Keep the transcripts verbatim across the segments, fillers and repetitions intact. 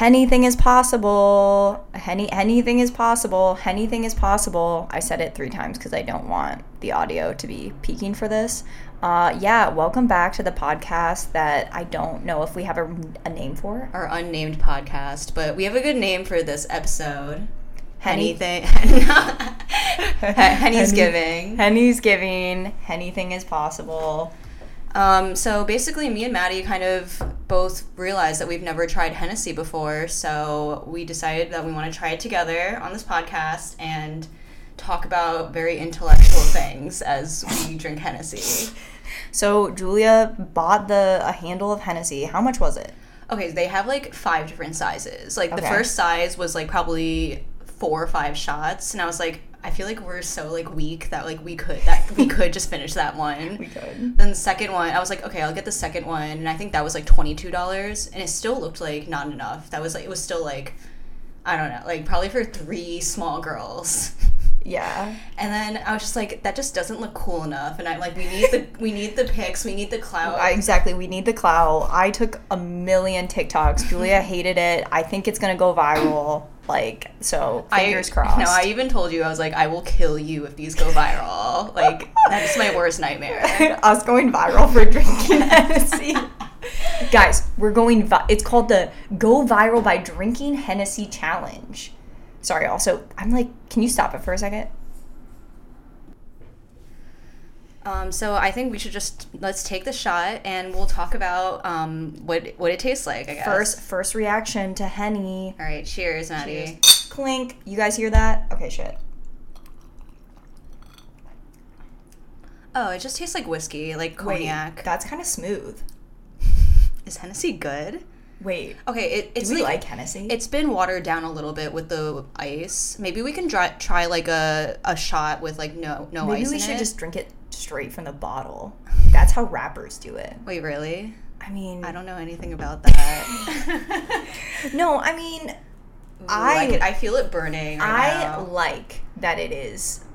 Anything is possible. Any, anything is possible. Anything is possible. I said it three times because I don't want the audio to be peaking for this. Uh, yeah, welcome back to the podcast that I don't know if we have a, a name for. Our unnamed podcast, but we have a good name for this episode. Henny- Anything. Henny's giving. Henny's giving. Anything is possible. Um, so basically, me and Maddie kind of both realized that we've never tried Hennessy before, so we decided that we want to try it together on this podcast and talk about very intellectual things as we drink Hennessy. So Julia bought the a handle of Hennessy. How much was it? Okay, they have like five different sizes. Like, the Okay. first size was like probably four or five shots, and I was like, I feel like we're so like weak that like we could that we could just finish that one. We could. Then the second one, I was like, okay, I'll get the second one, and I think that was like twenty-two dollars, and it still looked like not enough. That was like, it was still like, I don't know, like probably for three small girls. Yeah. And then I was just like, that just doesn't look cool enough, and I'm like, we need the we need the pics, we need the clout. I, exactly. We need the clout. I took a million TikToks. Julia hated it. I think it's gonna go viral. Like, so fingers I, crossed. No, I even told you, I was like, I will kill you if these go viral. Like, that's my worst nightmare. Us going viral for drinking Hennessy. Guys, we're going, vi- it's called the Go Viral by Drinking Hennessy Challenge. Sorry, also, I'm like, can you stop it for a second? Um, so I think we should just, let's take the shot, and we'll talk about um, what what it tastes like, I guess. First, first reaction to Henny. All right, cheers, Maddie. Cheers. Clink. You guys hear that? Okay, shit. Oh, it just tastes like whiskey, like cognac. Wait, that's kind of smooth. Is Hennessy good? Wait. Okay, it, it's Do we like, like Hennessy? It's been watered down a little bit with the ice. Maybe we can try, try like a, a shot with like no no Maybe ice we in should it. just drink it straight from the bottle. That's how rappers do it. Wait, really? I mean, I don't know anything about that. no, I mean, Ooh, I I, could, I feel it burning right I now. like that it is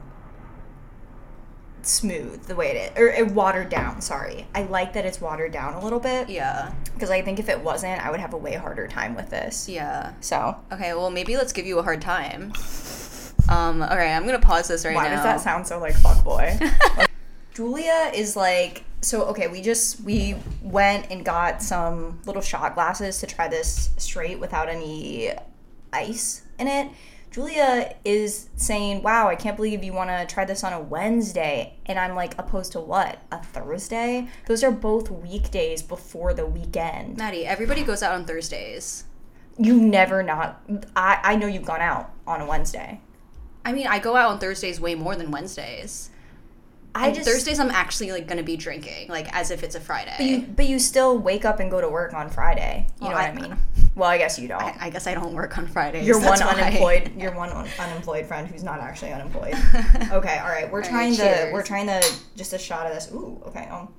smooth the way it is, or it watered down. Sorry, I like that it's watered down a little bit Yeah, because I think if it wasn't, I would have a way harder time with this. yeah. So Okay, well, maybe let's give you a hard time. Um, all right, I'm gonna pause this right why now. does that sound so like fuckboy? Like, Julia is like, so okay, we just we went and got some little shot glasses to try this straight without any ice in it. Julia is saying, wow, I can't believe you want to try this on a Wednesday. And I'm like, opposed to what? A Thursday? Those are both weekdays before the weekend. Maddie, everybody goes out on Thursdays. You never not, I, I know you've gone out on a Wednesday. I mean, I go out on Thursdays way more than Wednesdays. I And just, Thursdays I'm actually like gonna be drinking, like as if it's a Friday. But you, but you still wake up and go to work on Friday. You Well, know what I, I- mean? Well, I guess you don't. I, I guess I don't work on Fridays. You're one that's why. unemployed. You're one un- unemployed friend who's not actually unemployed. Okay, all right. We're All trying right, to. cheers. We're trying to just a shot of this. Ooh. Okay. Um.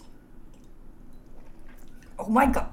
Oh my god.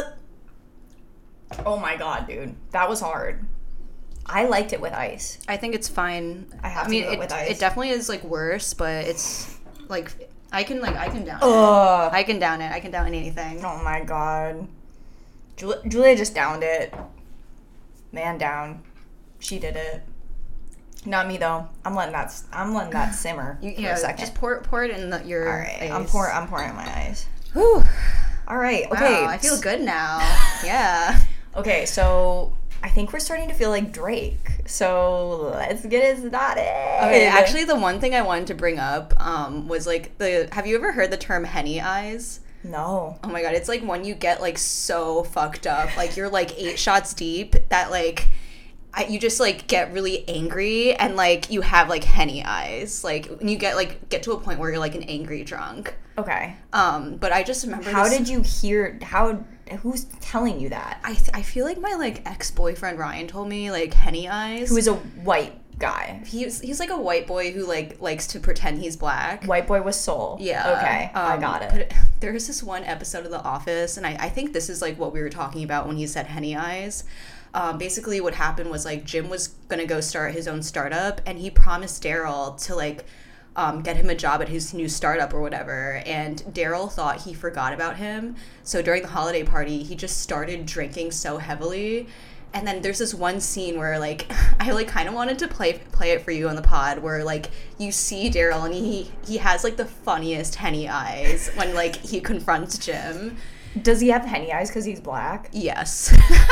Oh my god, dude. That was hard. I liked it with ice. I think it's fine. I have I to mean, do it with ice. It definitely is like worse, but it's like I can like I can down it. Ugh. I can down it. I can down anything. Oh my god. Julia, Julia just downed it. Man down. She did it. Not me though. I'm letting that. s- I'm letting that simmer You, for yeah, a second. just pour pour it in the, your. All right. I'm ice. pouring. I'm pouring in my eyes. Whew. All right. Wow, Okay. I feel good now. Yeah. Okay, so I think we're starting to feel like Drake. So let's get it started. Okay, actually, the one thing I wanted to bring up um, was like the. Have you ever heard the term Henny eyes? No. Oh my god, it's like when you get like so fucked up, like you're like eight shots deep that like I, you just like get really angry and like you have like Henny eyes, like when you get like get to a point where you're like an angry drunk. Okay. Um, but I just remember. How this, did you hear? How? Who's telling you that? I th- I feel like my like ex boyfriend Ryan told me like Henny eyes. Who is a white guy? He's he's like a white boy who like likes to pretend he's black. White boy with soul. Yeah. Okay, I Um, got it. But there was this one episode of The Office, and I, I think this is like what we were talking about when he said Henny eyes. Um, basically, what happened was like Jim was gonna go start his own startup, and he promised Daryl to like um, get him a job at his new startup or whatever. And Daryl thought he forgot about him, so during the holiday party, he just started drinking so heavily. and then there's this one scene where like I like kind of wanted to play play it for you on the pod, where like you see Daryl and he he has like the funniest Henny eyes when like he confronts Jim. Does he have Henny eyes because he's black? Yes.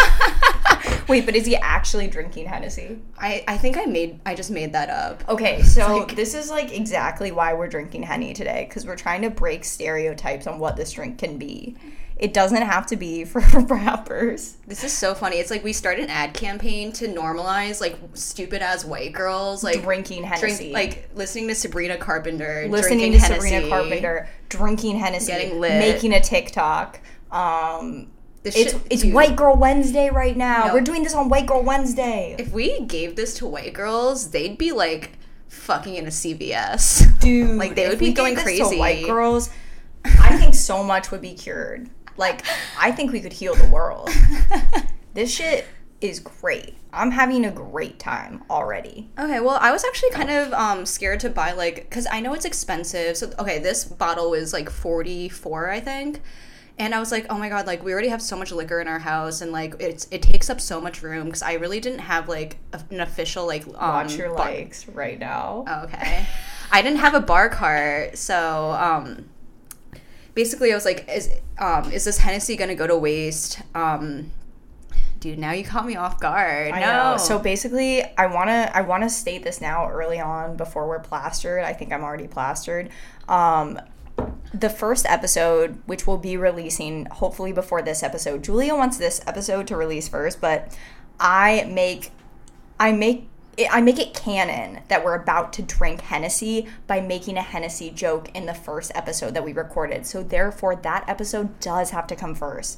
Wait, but is he actually drinking Hennessy? I, I think I made I just made that up. Okay, so Like- this is like exactly why we're drinking Henny today, because we're trying to break stereotypes on what this drink can be. It doesn't have to be for rappers. This is so funny. It's like we started an ad campaign to normalize like stupid ass white girls like Drinking Hennessy. drink, like listening to Sabrina Carpenter, Listening drinking to Hennessy, Sabrina Carpenter, drinking Hennessy, Getting lit. making a TikTok. Um, This it's shit- it's dude. White Girl Wednesday right now. No. We're doing this on White Girl Wednesday. If we gave this to white girls, they'd be like fucking in a C V S. Dude, Like, they if would be we gave going this crazy. to white girls, I think so much would be cured. Like, I think we could heal the world. This shit is great. I'm having a great time already. Okay, well, I was actually kind of um, scared to buy, like, because I know it's expensive. So, okay, this bottle was like forty-four, I think. And I was like, oh my god, like, we already have so much liquor in our house, and like, it's it takes up so much room, because I really didn't have like a, an official like um, Watch your bar- likes right now. Oh, okay. I didn't have a bar cart, so um, basically I was like, is um, is this Hennessy gonna go to waste? Um, dude, now you caught me off guard. I no. know. So basically, I wanna I wanna state this now early on before we're plastered. I think I'm already plastered. Um, the first episode, which we'll be releasing hopefully before this episode, Julia wants this episode to release first, but I make I make it, I make it canon that we're about to drink Hennessy by making a Hennessy joke in the first episode that we recorded. So therefore, that episode does have to come first.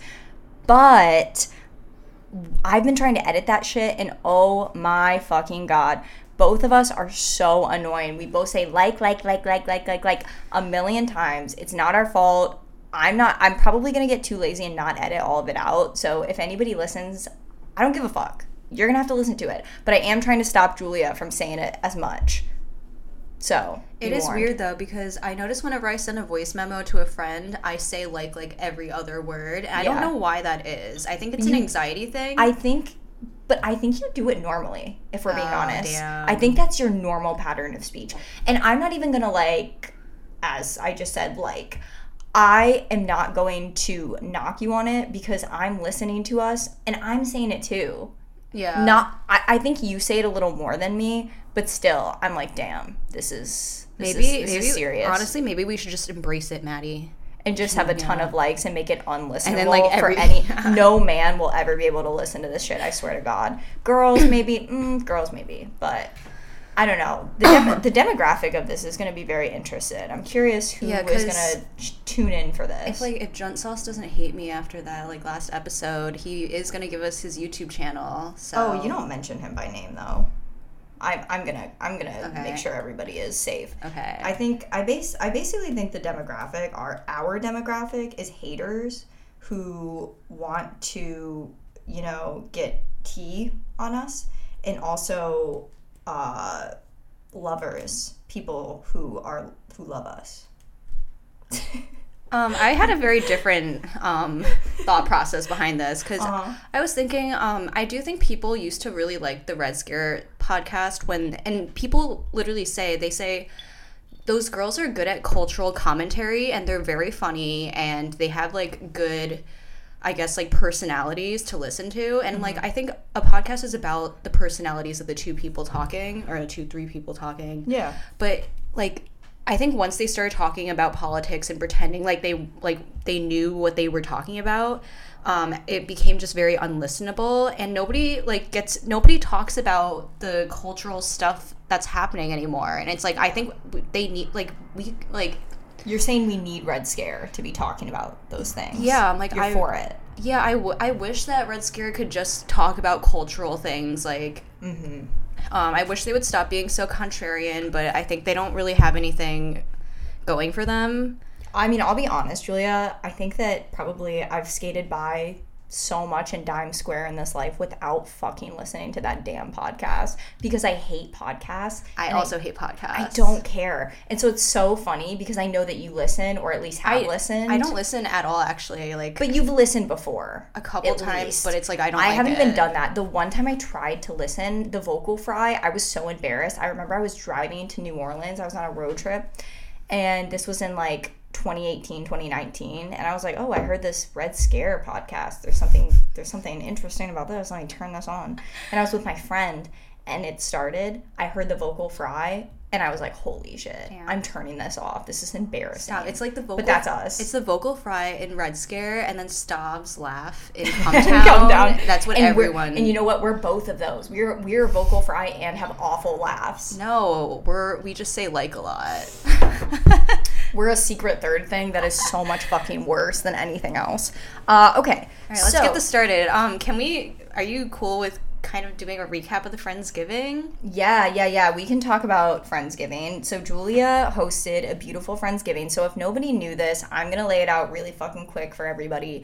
But I've been trying to edit that shit, and oh my fucking god, both of us are so annoying. We both say like, like, like, like, like, like, like a million times. It's not our fault. I'm not, I'm probably gonna get too lazy and not edit all of it out. So if anybody listens, I don't give a fuck. You're gonna have to listen to it. But I am trying to stop Julia from saying it as much. So It be is warned. weird though, because I notice whenever I send a voice memo to a friend, I say like like every other word. And I don't Yeah. know why that is. I think it's an You- anxiety thing. I think, but I think you do it normally, if we're being Oh, honest. damn. I think that's your normal pattern of speech. And I'm not even gonna like, as I just said, like, I am not going to knock you on it because I'm listening to us and I'm saying it too. yeah. Not, I, I think you say it a little more than me, but still, I'm like, damn, this is this maybe is, this maybe is serious. honestly, maybe we should just embrace it, Maddie. And just have a ton Yeah. of likes and make it unlistenable And then, like, for every- any no man will ever be able to listen to this shit, I swear to god. Girls maybe mm, girls maybe, but I don't know. The dem- the demographic of this is going to be very interested. I'm curious who Yeah, is 'cause going to tune in for this. If like if Junt Sauce doesn't hate me after that like last episode, he is gonna give us his YouTube channel. So oh, you don't mention him by name though. I'm I'm gonna I'm gonna Okay. make sure everybody is safe. Okay. I think I base I basically think the demographic, our our demographic, is haters who want to, you know, get tea on us, and also uh, lovers, people who are who love us. Um, I had a very different um, thought process behind this because Uh-huh. I was thinking, um, I do think people used to really like the Red Scare podcast when, and people literally say, they say, those girls are good at cultural commentary and they're very funny and they have like good, I guess, like personalities to listen to. And like, I think a podcast is about the personalities of the two people talking or the two, three people talking. Yeah. But like, I think once they started talking about politics and pretending like they like they knew what they were talking about, um, it became just very unlistenable, and nobody like gets nobody talks about the cultural stuff that's happening anymore. And it's like I think they need like we like You're saying we need Red Scare to be talking about those things. Yeah, I'm like, You're I- for it. yeah I, w- I wish that Red Scare could just talk about cultural things like. Mm-hmm. Um, I wish they would stop being so contrarian, but I think they don't really have anything going for them. I mean, I'll be honest, Julia. I think that probably I've skated by so much in dime square in this life without fucking listening to that damn podcast because I hate podcasts. I also I, hate podcasts. I don't care. And so it's so funny because I know that you listen or at least have I, listened. I don't listen at all, actually. Like, But you've listened before. A couple times, least. But it's like I don't I like haven't it. even done that. The one time I tried to listen, the Vocal Fry, I was so embarrassed. I remember I was driving to New Orleans. I was on a road trip. And this was in like twenty eighteen, twenty nineteen, and I was like, oh, I heard this Red Scare podcast. There's something there's something interesting about this. Let me turn this on. And I was with my friend, and it started. I heard the Vocal Fry, and I was like, holy shit. Damn. I'm turning this off. This is embarrassing. Stop. It's like the Vocal But that's us. It's the Vocal Fry in Red Scare, and then Stav's laugh in Come Down. Come Down. That's what and everyone... And you know what? We're both of those. We're we're Vocal Fry and have awful laughs. No, we're we just say like a lot. We're a secret third thing that is so much fucking worse than anything else. Uh, okay. All right, let's so, get this started. Um, can we, are you cool with kind of doing a recap of the Friendsgiving? Yeah, yeah, yeah. We can talk about Friendsgiving. So Julia hosted a beautiful Friendsgiving. So if nobody knew this, I'm going to lay it out really fucking quick for everybody.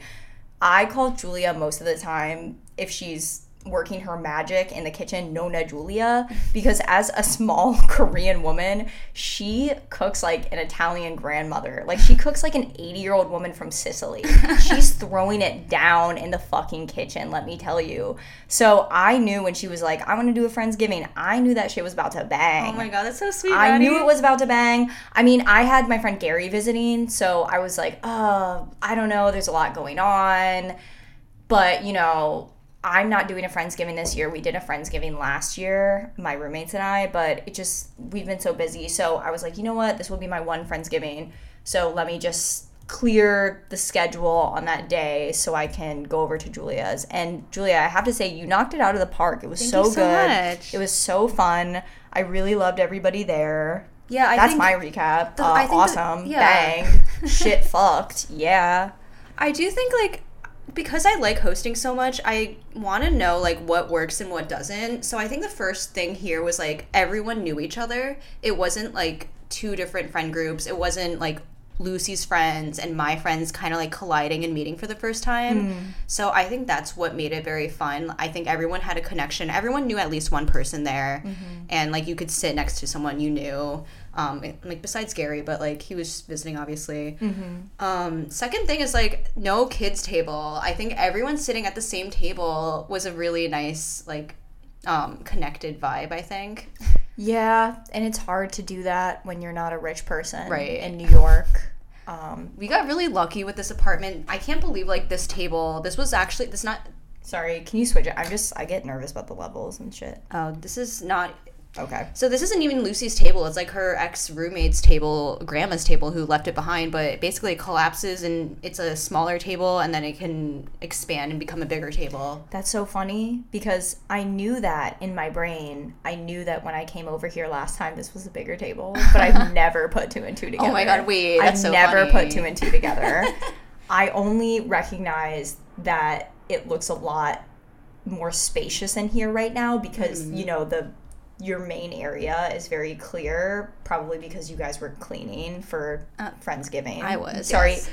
I call Julia most of the time, if she's working her magic in the kitchen, Nona Julia, because as a small Korean woman, she cooks like an Italian grandmother. Like, she cooks like an eighty-year-old woman from Sicily. She's throwing it down in the fucking kitchen, let me tell you. So I knew when she was like, I want to do a Friendsgiving, I knew that shit was about to bang. Oh my god, that's so sweet, I Maddie. knew it was about to bang. I mean, I had my friend Gary visiting, so I was like, oh, I don't know, there's a lot going on. But, you know, I'm not doing a Friendsgiving this year. We did a Friendsgiving last year, my roommates and I, but it just, we've been so busy. So I was like, you know what? This will be my one Friendsgiving. So let me just clear the schedule on that day so I can go over to Julia's. And Julia, I have to say, you knocked it out of the park. It was Thank so, you so good. Much. It was so fun. I really loved everybody there. Yeah, I That's think my recap. The, uh, I think awesome. The, yeah. Bang. Shit fucked. Yeah. I do think, like, because I like hosting so much, I want to know, like, what works and what doesn't. So I think the first thing here was, like, everyone knew each other. It wasn't, like, two different friend groups. It wasn't, like, Lucy's friends and my friends kind of, like, colliding and meeting for the first time. Mm. So I think that's what made it very fun. I think everyone had a connection. Everyone knew at least one person there. Mm-hmm. And, like, you could sit next to someone you knew. Um, like, besides Gary, but, like, he was visiting, obviously. Mm-hmm. Um, second thing is, like, no kids table. I think everyone sitting at the same table was a really nice, like, um, connected vibe, I think. Yeah, and it's hard to do that when you're not a rich person right. in New York. Um, we got really lucky with this apartment. I can't believe, like, this table, this was actually, this not... Sorry, can you switch it? I'm just, I get nervous about the levels and shit. Oh, this is not... Okay. So this isn't even Lucy's table. It's like her ex-roommate's table, grandma's table, who left it behind. But basically it collapses and it's a smaller table and then it can expand and become a bigger table. That's so funny because I knew that in my brain. I knew that when I came over here last time, this was a bigger table. But I've never put two and two together. Oh my god, wait. That's I've so never funny. put two and two together. I only recognize that it looks a lot more spacious in here right now because, mm-hmm. you know, the... your main area is very clear, probably because you guys were cleaning for uh, Friendsgiving. I was. Sorry, yes.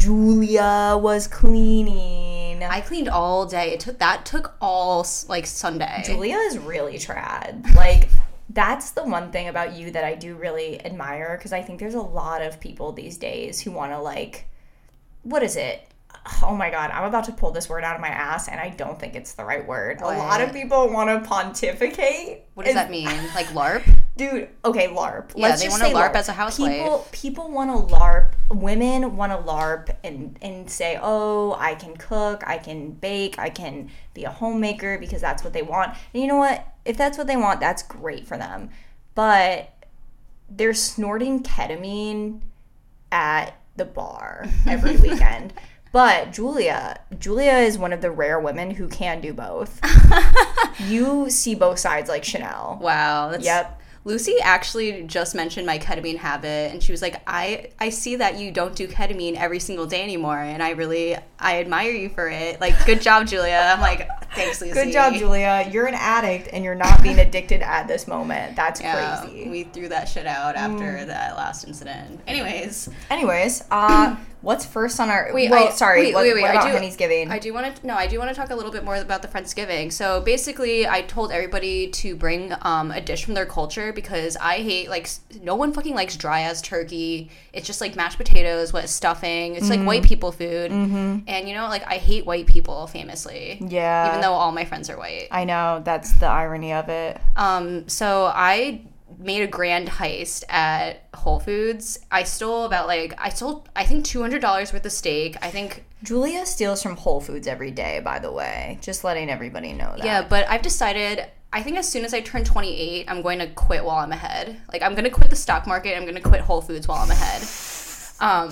Julia was cleaning. I cleaned all day. It took that took all like Sunday. Julia is really trad. Like, that's the one thing about you that I do really admire because I think there's a lot of people these days who want to, like, what is it? Oh my god, I'm about to pull this word out of my ass and I don't think it's the right word. What? A lot of people want to pontificate. What does that mean? Like LARP? Dude, okay, LARP. Yeah, Let's they just want to say LARP, LARP as a housewife. People, people want to LARP. Women want to LARP and, and say, oh, I can cook, I can bake, I can be a homemaker because that's what they want. And you know what? If that's what they want, that's great for them. But they're snorting ketamine at the bar every weekend. But Julia, Julia is one of the rare women who can do both. You see both sides like Chanel. Wow. That's, yep. Lucy actually just mentioned my ketamine habit, and she was like, I, I see that you don't do ketamine every single day anymore, and I really, I admire you for it. Like, good job, Julia. I'm like, thanks, Lucy. Good job, Julia. You're an addict, and you're not being addicted at this moment. That's yeah, crazy. We threw that shit out after mm. that last incident. Anyways. Anyways, uh, What's first on our? Wait, well, I, sorry. Wait, what, wait, wait. what about I do, Henny's I do want to. No, I do want to talk a little bit more about the Friendsgiving. So basically, I told everybody to bring um, a dish from their culture because I hate like no one fucking likes dry ass turkey. It's just like mashed potatoes with stuffing. It's mm-hmm. like white people food, mm-hmm. and you know, like I hate white people famously. Yeah. Even though all my friends are white. I know, that's the irony of it. Um. So I made a grand heist at Whole Foods. I stole about like I stole I think two hundred dollars worth of steak. I think Julia steals from Whole Foods every day, by the way. Just letting everybody know that. Yeah, but I've decided I think as soon as I turn twenty-eight, I'm going to quit while I'm ahead. Like I'm going to quit the stock market. I'm going to quit Whole Foods while I'm ahead. Um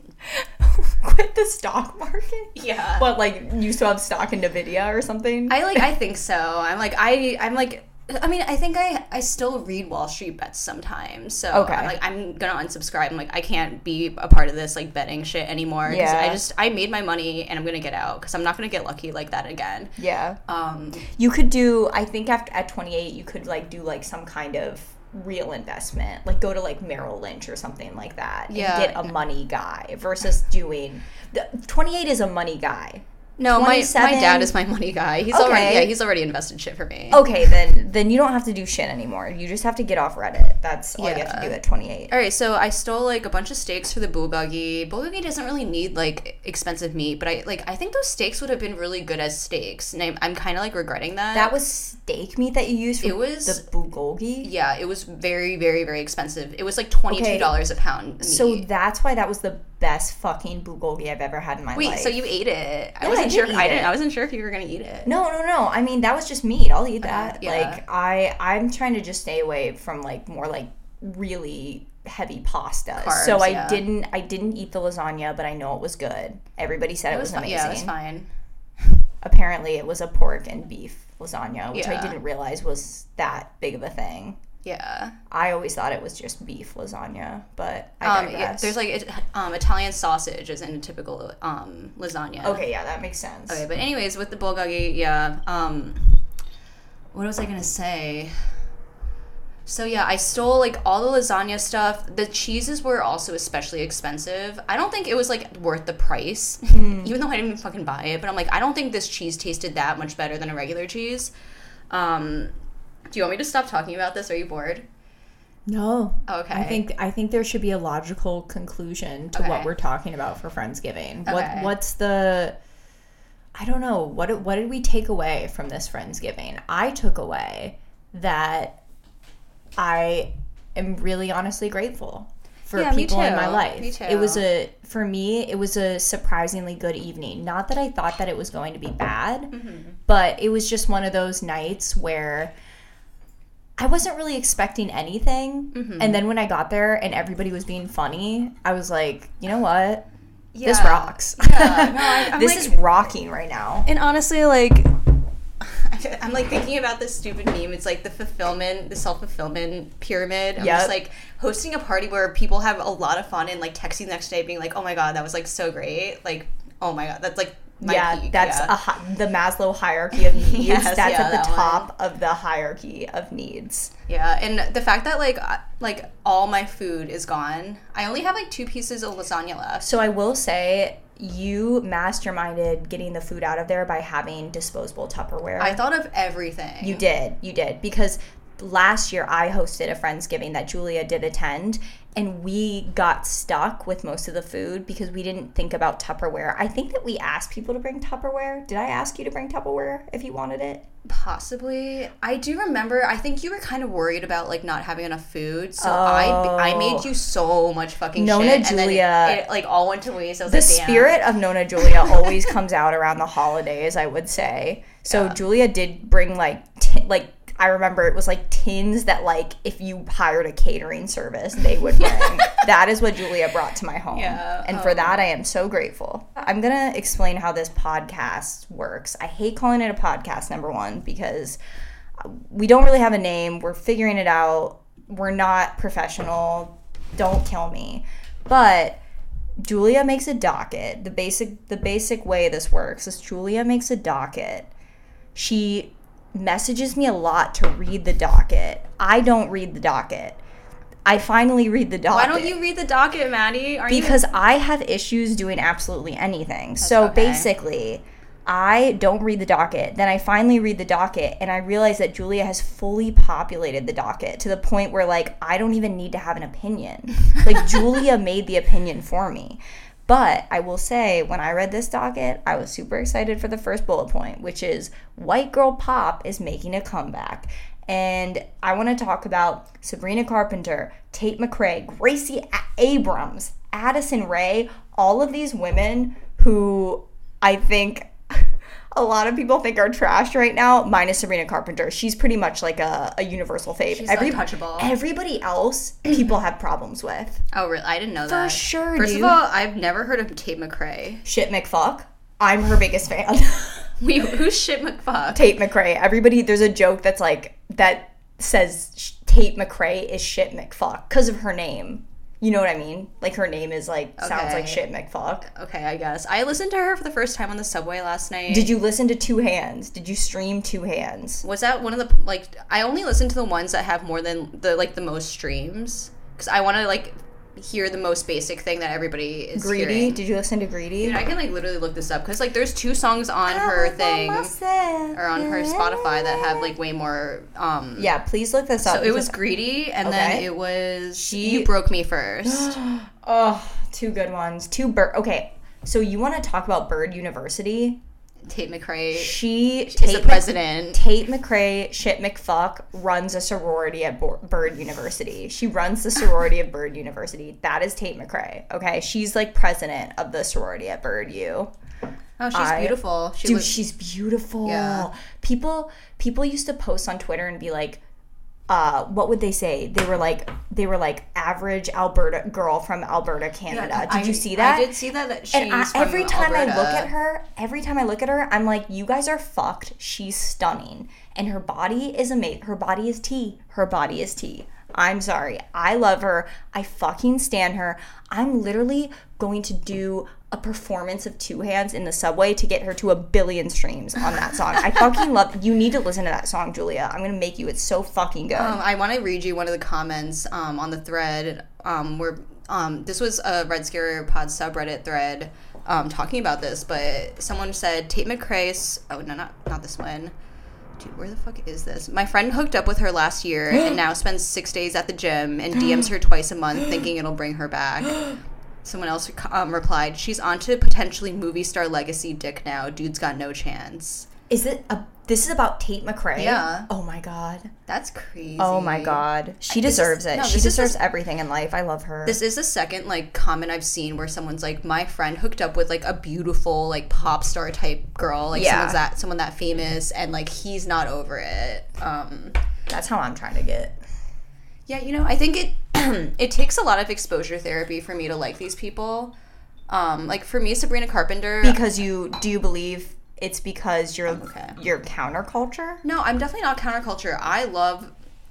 quit the stock market? Yeah. What, like you still have stock in Nvidia or something? I like I think so. I'm like I I'm like I mean, I think I, I still read Wall Street Bets sometimes. So okay. I'm like, I'm going to unsubscribe. I'm like, I can't be a part of this, like, betting shit anymore. Because yeah. I just, I made my money and I'm going to get out. Because I'm not going to get lucky like that again. Yeah. Um, you could do, I think after at twenty-eight, you could, like, do, like, some kind of real investment. Like, go to, like, Merrill Lynch or something like that. And yeah. get a money guy versus doing, the, twenty-eight is a money guy. No, my my dad is my money guy. He's okay. already yeah, he's already invested shit for me. Okay, then then you don't have to do shit anymore. You just have to get off Reddit. That's all yeah. you have to do at twenty-eight. All right, so I stole like a bunch of steaks for the bulgogi. Bulgogi doesn't really need like expensive meat, but I like I think those steaks would have been really good as steaks. And I'm, I'm kind of like regretting that. That was steak meat that you used for it was, the bulgogi? Yeah, it was very very very expensive. It was like twenty-two dollars okay. a pound meat. So that's why that was the best fucking bulgogi I've ever had in my Wait, life. Wait, so you ate it? I yeah, wasn't I sure. Eat I didn't. it. I wasn't sure if you were gonna eat it. No, no, no. I mean, that was just meat. I'll eat that. Yeah. Like I, I'm trying to just stay away from like more like really heavy pasta. Carbs, so I yeah. didn't. I didn't eat the lasagna, but I know it was good. Everybody said it, it was, was amazing. Yeah, it was fine. Apparently, it was a pork and beef lasagna, which yeah. I didn't realize was that big of a thing. Yeah. I always thought it was just beef lasagna, but I um, yeah, there's like it, um, Italian sausage is in a typical um, lasagna. Okay, yeah, that makes sense. Okay, but anyways, with the bulgogi, yeah. Um, what was I gonna say? So yeah, I stole like all the lasagna stuff. The cheeses were also especially expensive. I don't think it was like worth the price, mm. even though I didn't even fucking buy it. But I'm like, I don't think this cheese tasted that much better than a regular cheese. Um, do you want me to stop talking about this? Are you bored? No. Okay. I think I think there should be a logical conclusion to okay. what we're talking about for Friendsgiving. Okay. What what's the I don't know. What what did we take away from this Friendsgiving? I took away that I am really honestly grateful for yeah, people me too. in my life. Me too. It was a for me it was a surprisingly good evening. Not that I thought that it was going to be bad, mm-hmm. but it was just one of those nights where I wasn't really expecting anything. Mm-hmm. And then when I got there and everybody was being funny, I was like, you know what? Yeah. This rocks. Yeah. No, I, I'm this like, is rocking right now. And honestly, like, I'm like thinking about this stupid meme. It's like the fulfillment, the self-fulfillment pyramid. I'm yep. just like hosting a party where people have a lot of fun and like texting the next day being like, oh my God, that was like so great. Like, oh my God, that's like my yeah, peak. that's yeah. a hi- the Maslow hierarchy of needs. yes, that's yeah, at the that top one. Of the hierarchy of needs. Yeah, and the fact that like like all my food is gone. I only have like two pieces of lasagna left. So I will say you masterminded getting the food out of there by having disposable Tupperware. I thought of everything. You did. You did. Because last year I hosted a Friendsgiving that Julia did attend, and we got stuck with most of the food because we didn't think about Tupperware. I think that we asked people to bring Tupperware. Did I ask you to bring Tupperware if you wanted it? Possibly. I do remember, I think you were kind of worried about like not having enough food, so oh. I I made you so much fucking Nona shit. Julia, and then it, it like all went to waste. I was the like, damn. spirit of Nona Julia always comes out around the holidays, I would say. So yeah. Julia did bring like t- like I remember it was like tins that like if you hired a catering service they would bring. That is what Julia brought to my home. Yeah, and um, for that I am so grateful. I'm going to explain how this podcast works. I hate calling it a podcast, number one, because we don't really have a name. We're figuring it out. We're not professional. Don't kill me. But Julia makes a docket. The basic the basic way this works is Julia makes a docket. She messages me a lot to read the docket. I don't read the docket. I finally read the docket. Why don't you read the docket, Maddie? Are because you... I have issues doing absolutely anything. That's so okay. Basically, I don't read the docket. Then I finally read the docket, and I realize that Julia has fully populated the docket to the point where, like, I don't even need to have an opinion. Like, Julia made the opinion for me. But I will say, when I read this docket, I was super excited for the first bullet point, which is white girl pop is making a comeback. And I want to talk about Sabrina Carpenter, Tate McRae, Gracie Abrams, Addison Rae, all of these women who I think a lot of people think are trash right now, minus Sabrina Carpenter. She's pretty much like a, a universal fave. She's Every, untouchable. Everybody else, people have problems with. Oh, really? I didn't know For that. For sure, First dude. of all, I've never heard of Tate McRae. Shit McFuck. I'm her biggest fan. Wait, who's Shit McFuck? Tate McRae. Everybody, there's a joke that's like, that says Tate McRae is Shit McFuck because of her name. You know what I mean? Like, her name is, like, okay. Sounds like Shit McFuck. Okay, I guess. I listened to her for the first time on the subway last night. Did you listen to Two Hands? Did you stream Two Hands? Was that one of the, like, I only listen to the ones that have more than, the like, the most streams. Because I want to, like, hear the most basic thing that everybody is Greedy? hearing. Did you listen to Greedy? Dude, I can, like, literally look this up. Because, like, there's two songs on her thing, or on her Spotify that have, like, way more, um... Yeah, please look this up. So it was Greedy, and okay. then it was she... You Broke Me First. Oh, two good ones. Two bird... Okay, so you want to talk about Bird University? Tate McRae she is Tate the president. Mc, Tate McRae, Shit McFuck, runs a sorority at Bo- Bird University. She runs the sorority of Bird University. That is Tate McRae, okay? She's, like, president of the sorority at Bird U. Oh, she's I, beautiful. She dude, was, she's beautiful. Yeah. People, people used to post on Twitter and be like, uh, what would they say? They were like, they were like average Alberta girl from Alberta, Canada. Yeah, did I, you see that? I did see that. that she's and I, every from time Alberta. I look at her, every time I look at her, I'm like, you guys are fucked. She's stunning, and her body is amazing. Her body is tea. Her body is tea. I'm sorry. I love her. I fucking stan her. I'm literally going to do a performance of Two Hands in the subway to get her to a billion streams on that song. I fucking love... You need to listen to that song, Julia. I'm going to make you. It's so fucking good. Um, I want to read you one of the comments um, on the thread um, where... Um, this was a Red Scare Pod subreddit thread um, talking about this, but someone said, Tate McRae's... Oh, no, not, not this one. Dude, where the fuck is this? My friend hooked up with her last year and now spends six days at the gym and D Ms her twice a month thinking it'll bring her back. Someone else um, replied, she's on to potentially movie star legacy dick now. Dude's got no chance. Is it a... This is about Tate McRae? Yeah. Oh, my God. That's crazy. Oh, my God. She deserves is, it. No, she deserves is, everything in life. I love her. This is the second, like, comment I've seen where someone's like, my friend hooked up with, like, a beautiful, like, pop star type girl. Like, yeah. someone's that, someone that famous, and, like, he's not over it. Um, That's how I'm trying to get. Yeah, you know, I think it it takes a lot of exposure therapy for me to like these people. Um, like, for me, Sabrina Carpenter... Because you... Do you believe... It's because you're okay. you're counterculture? No, I'm definitely not counterculture. I love...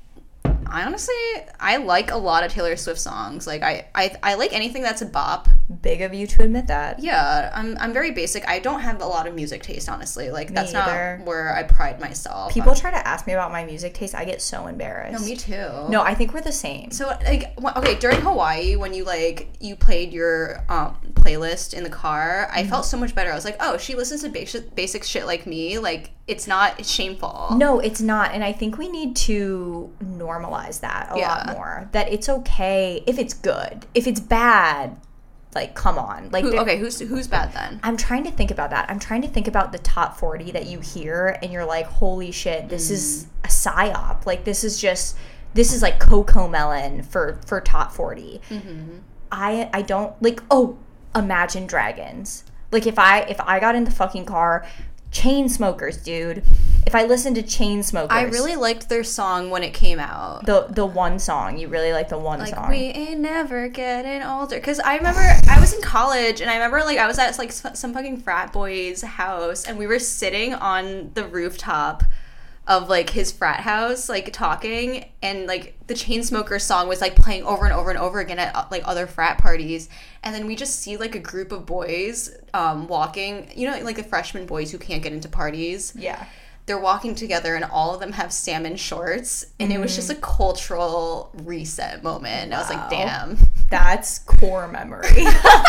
I honestly... I like a lot of Taylor Swift songs. Like, I, I, I like anything that's a bop. Big of you to admit that. Yeah, I'm I'm very basic. I don't have a lot of music taste, honestly. Like, me that's either. Not where I pride myself. People on. try to ask me about my music taste. I get so embarrassed. No, me too. No, I think we're the same. So, like, okay, during Hawaii, when you, like, you played your um, playlist in the car, I mm-hmm. felt so much better. I was like, oh, she listens to basic, basic shit like me. Like, it's not shameful. No, it's not. And I think we need to normalize that a yeah. lot more. That it's okay if it's good. If it's bad, like, come on. Like, Who, okay, who's who's bad then? I'm trying to think about that. I'm trying to think about the top forty that you hear and you're like, holy shit, this mm. is a psyop. Like, this is just, this is like Coco Melon for, for top forty. Mm-hmm. I I don't, like, oh, Imagine Dragons. Like, if I if I got in the fucking car... Chainsmokers, dude. If I listened to Chainsmokers, I really liked their song when it came out. The the one song. You really like the one like, song. We ain't never getting older. Because I remember I was in college and I remember like I was at like some fucking frat boy's house and we were sitting on the rooftop of like his frat house, like talking, and like the Chainsmokers song was like playing over and over and over again at like other frat parties, and then we just see like a group of boys um walking, you know, like the freshman boys who can't get into parties. Yeah. they're walking together and all of them have salmon shorts, and mm. it was just a cultural reset moment. Wow. I was like, damn. That's core memory.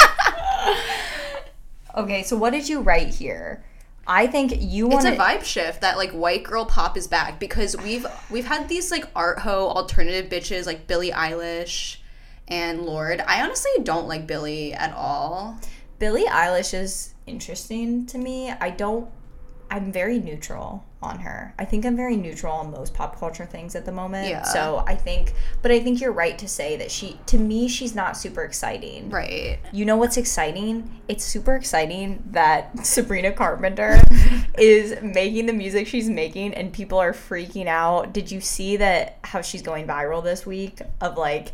Okay, so what did you write here? I think you want It's a vibe shift that like white girl pop is back, because we've we've had these like art ho alternative bitches like Billie Eilish and Lorde. I honestly don't like Billie at all. Billie Eilish is interesting to me. I don't I'm very neutral on her. I think I'm very neutral on most pop culture things at the moment. Yeah. So I think, but I think you're right to say that she, to me, she's not super exciting. Right. You know what's exciting? It's super exciting that Sabrina Carpenter is making the music she's making and people are freaking out. Did you see that, how she's going viral this week of like,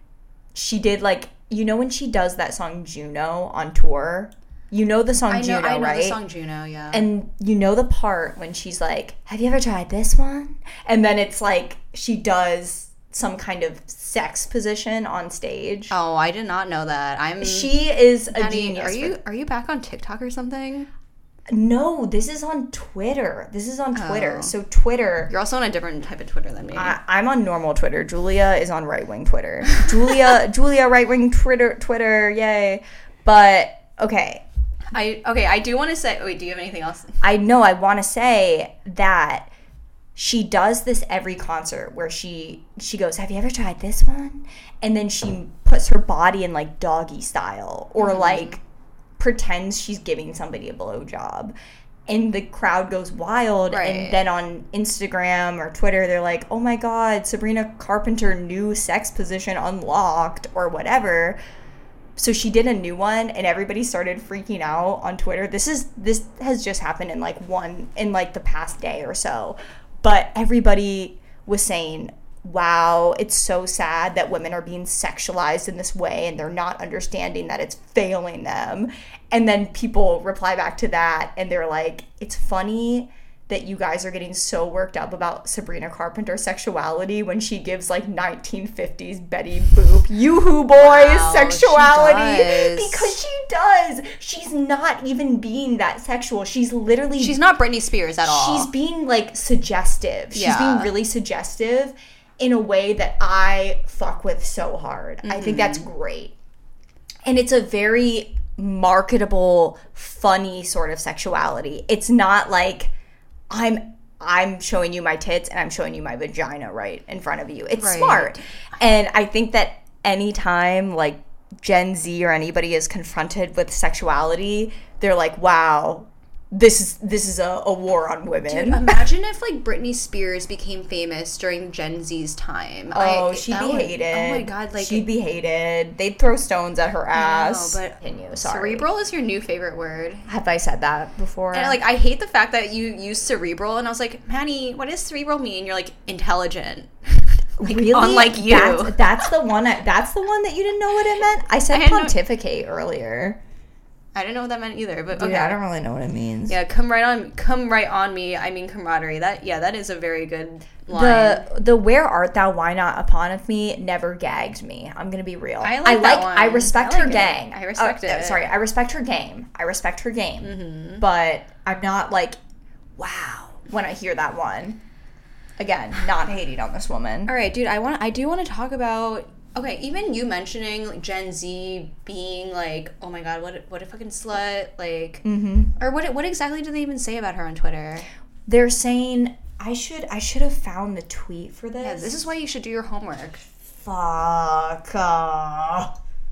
she did like, you know when she does that song Juno on tour? You know the song I know, Juno, I know right? the song Juno, yeah. And you know the part when she's like, have you ever tried this one? And then it's like she does some kind of sex position on stage. Oh, I did not know that. I'm She is a Maddie, genius. Are you for- are you back on TikTok or something? No, this is on Twitter. This is on Twitter. Oh. So Twitter. You're also on a different type of Twitter than me. I, I'm on normal Twitter. Julia is on right wing Twitter. Julia, Julia, right wing Twitter, Twitter, yay! But okay. I okay, I do want to say, wait, do you have anything else? I know, I want to say that she does this every concert where she she goes, have you ever tried this one? And then she puts her body in like doggy style or mm. like pretends she's giving somebody a blowjob. And the crowd goes wild. Right. And then on Instagram or Twitter, they're like, oh my God, Sabrina Carpenter new sex position unlocked or whatever. So she did a new one and everybody started freaking out on Twitter. This is this has just happened in like one in like the past day or so. But everybody was saying, wow, it's so sad that women are being sexualized in this way and they're not understanding that it's failing them. And then people reply back to that and they're like, it's funny that you guys are getting so worked up about Sabrina Carpenter's sexuality when she gives like nineteen fifties Betty Boop yoo-hoo boys wow, sexuality. She because she does. She's not even being that sexual. She's literally She's not Britney Spears at all. She's being like suggestive. She's yeah. being really suggestive in a way that I fuck with so hard. Mm-hmm. I think that's great. And it's a very marketable, funny sort of sexuality. It's not like I'm I'm showing you my tits and I'm showing you my vagina right in front of you. It's right. smart. And I think that anytime like Gen Z or anybody is confronted with sexuality, they're like, wow, this is this is a, a war on women. Dude, imagine if like Britney Spears became famous during Gen Z's time. Oh, I, she'd be would, hated. Oh my God, like she'd be hated. They'd throw stones at her ass. I know, but Continue, sorry. cerebral is your new favorite word. Have I said that before? And like, I hate the fact that you use cerebral, and I was like, Manny, what does cerebral mean? You're like intelligent. Like, really? Unlike you. That's, that's the one. I, that's the one that you didn't know what it meant. I said I pontificate no, earlier. I didn't know what that meant either, but Dude, okay. I don't really know what it means. Yeah, come right on, come right on me. I mean camaraderie. That yeah, that is a very good line. The the where art thou? Why not upon of me? Never gagged me. I'm gonna be real. I like I that like. one. I respect I like her it. gang. I respect uh, it. Sorry, I respect her game. I respect her game. Mm-hmm. But I'm not like, wow, when I hear that one. Again, not hating on this woman. All right, dude. I want. I do want to talk about. Okay, even you mentioning like Gen Z being like, oh my God, what what a fucking slut, like, mm-hmm. or what what exactly do they even say about her on Twitter? They're saying I should I should have found the tweet for this. Yeah, this is why you should do your homework. Fuck. Uh,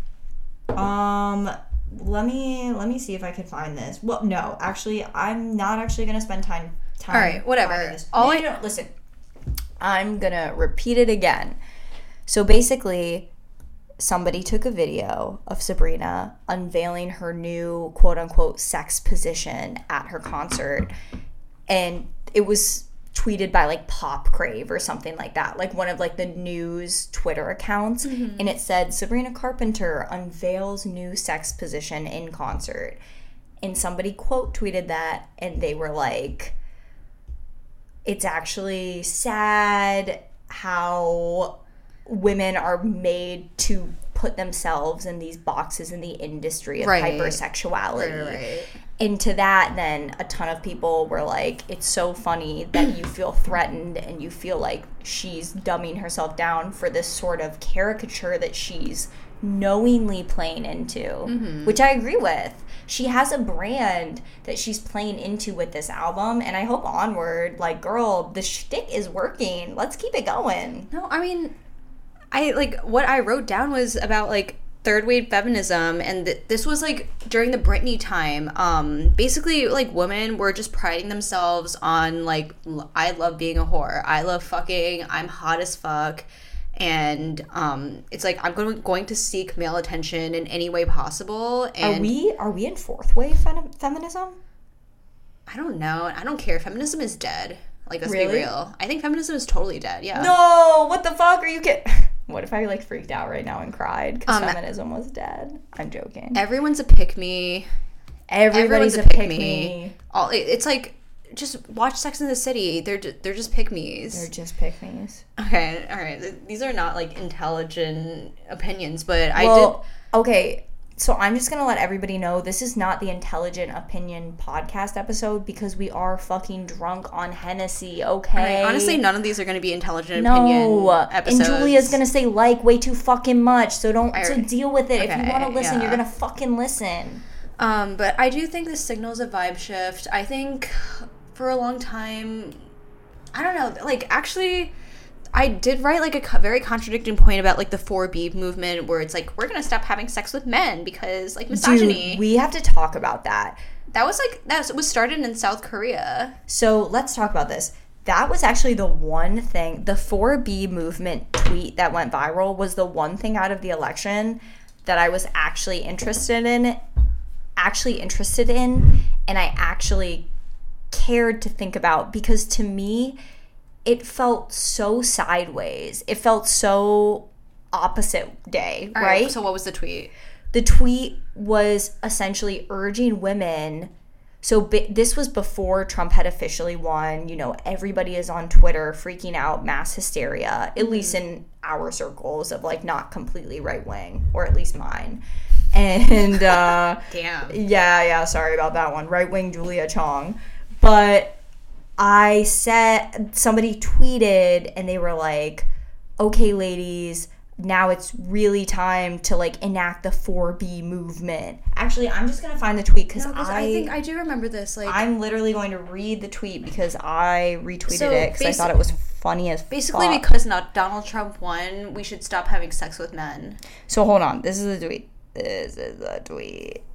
um, let me let me see if I can find this. Well, no, actually, I'm not actually gonna spend time. time All right, whatever. All no, I no, no, listen. I'm gonna repeat it again. So basically, somebody took a video of Sabrina unveiling her new quote-unquote sex position at her concert, and it was tweeted by like Pop Crave or something like that, like one of like the news Twitter accounts, mm-hmm. and it said Sabrina Carpenter unveils new sex position in concert, and somebody quote tweeted that, and they were like, it's actually sad how women are made to put themselves in these boxes in the industry of right. hypersexuality. Right, right. And to that, then a ton of people were like, it's so funny that you feel threatened and you feel like she's dumbing herself down for this sort of caricature that she's knowingly playing into, mm-hmm. which I agree with. She has a brand that she's playing into with this album, and I hope Onward, like, girl, the shtick is working. Let's keep it going. No, I mean, I, like, what I wrote down was about, like, third wave feminism, and th- this was like during the Britney time. Um basically, like, women were just priding themselves on, like, l- I love being a whore, I love fucking, I'm hot as fuck, and um it's like I'm going, going to seek male attention in any way possible. And are we are we in fourth wave fem- feminism? I don't know. I don't care. Feminism is dead. Like, let's Really? be real. I think feminism is totally dead. Yeah. No, what the fuck are you kidding? What if I, like, freaked out right now and cried because Um, feminism was dead? I'm joking. Everyone's a pick me. Everybody's Everyone's a a pick pick me. me. All it, it's like, just watch Sex in the City. They're ju- they're just pick me's. They're just pick me's. Okay, all right. Th- These are not, like, intelligent opinions, but I Well, okay. So I'm just gonna let everybody know this is not the Intelligent Opinion podcast episode because we are fucking drunk on Hennessy. did. Okay. Right, honestly, none of these are going to be intelligent no. opinion episodes. And Julia's gonna say like way too fucking much. So don't. I- so deal with it. If you okay, want to listen, yeah. you're gonna fucking listen. Um, but I do think this signals a vibe shift. I think for a long time, I don't know, like, actually, I did write, like, a co- very contradicting point about, like, the four B movement, where it's like, we're gonna stop having sex with men because, like, misogyny. Dude, we have to talk about that. That was, like, that was started in South Korea. So let's talk about this. That was actually the one thing, the four B movement tweet that went viral was the one thing out of the election that I was actually interested in, actually interested in, and I actually cared to think about, because to me, it felt so sideways. It felt so opposite day, All right? So what was the tweet? The tweet was essentially urging women. So bi- this was before Trump had officially won. You know, everybody is on Twitter freaking out, mass hysteria, at least in our circles of, like, not completely right wing, or at least mine. And uh, Damn. yeah, yeah, sorry about that one. Right wing Julia Chong. But I said, somebody tweeted and they were like, okay, ladies, now it's really time to, like, enact the four B movement. Actually, I'm just going to find the tweet because No, 'cause I, I think I do remember this. Like, I'm literally going to read the tweet because I retweeted So it because I thought it was funny as basically fuck. because not Donald Trump won, we should stop having sex with men. So hold on. This is the tweet. This is the tweet.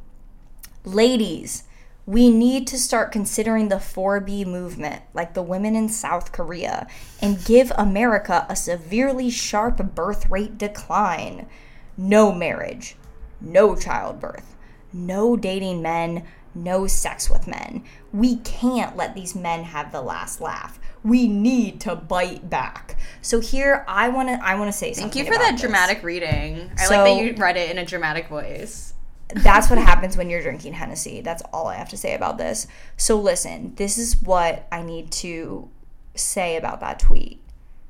Ladies, we need to start considering the four B movement, like the women in South Korea, and give America a severely sharp birth rate decline. No marriage, no childbirth, no dating men, no sex with men. We can't let these men have the last laugh. We need to bite back. So here, I want to I want to say something. Thank you for about that this. dramatic reading. I So- like that you read it in a dramatic voice. That's what happens when you're drinking Hennessy. That's all I have to say about this. So listen, this is what I need to say about that tweet.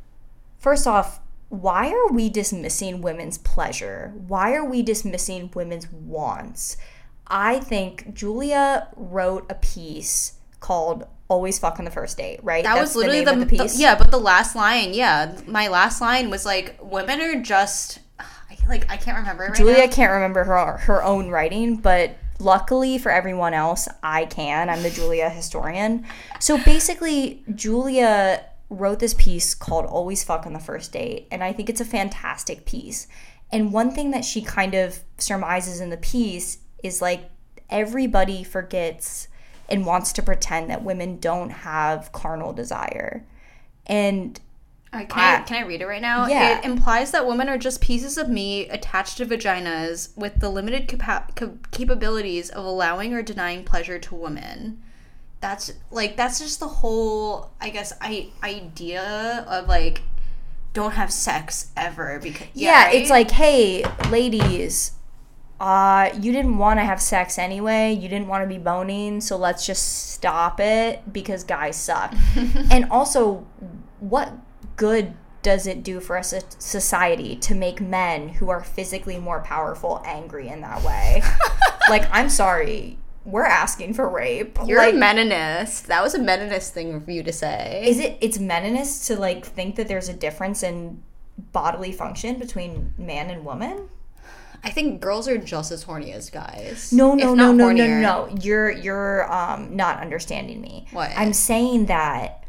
First off, why are we dismissing women's pleasure? Why are we dismissing women's wants? I think Julia wrote a piece called Always Fuck on the First Date, right? That That's was literally the, name of the the- piece. yeah, but the last line, yeah, my last line was like, women are just, I, like, I can't remember it right Julia now. can't remember her her own writing, but luckily for everyone else, I can. I'm the Julia historian. So basically, Julia wrote this piece called Always Fuck on the First Date, and I think it's a fantastic piece. And one thing that she kind of surmises in the piece is, like, everybody forgets and wants to pretend that women don't have carnal desire. And All right, can, I, I- can I read it right now? Yeah. It implies that women are just pieces of meat attached to vaginas with the limited capa- cap- capabilities of allowing or denying pleasure to women. That's, like, that's just the whole, I guess, I idea of, like, don't have sex ever. Because yeah, right? it's like, hey, ladies, uh, you didn't want to have sex anyway. You didn't want to be boning, so let's just stop it because guys suck. And also, what good does it do for us as a society to make men who are physically more powerful angry in that way? Like, I'm sorry. we're asking for rape. You're like, a meninist. That was a meninist thing for you to say. Is it? It's meninist to like think that there's a difference in bodily function between man and woman. I think girls are just as horny as guys. No, no, if no, not no, no, hornier. no. You're you're um not understanding me. What? I'm saying that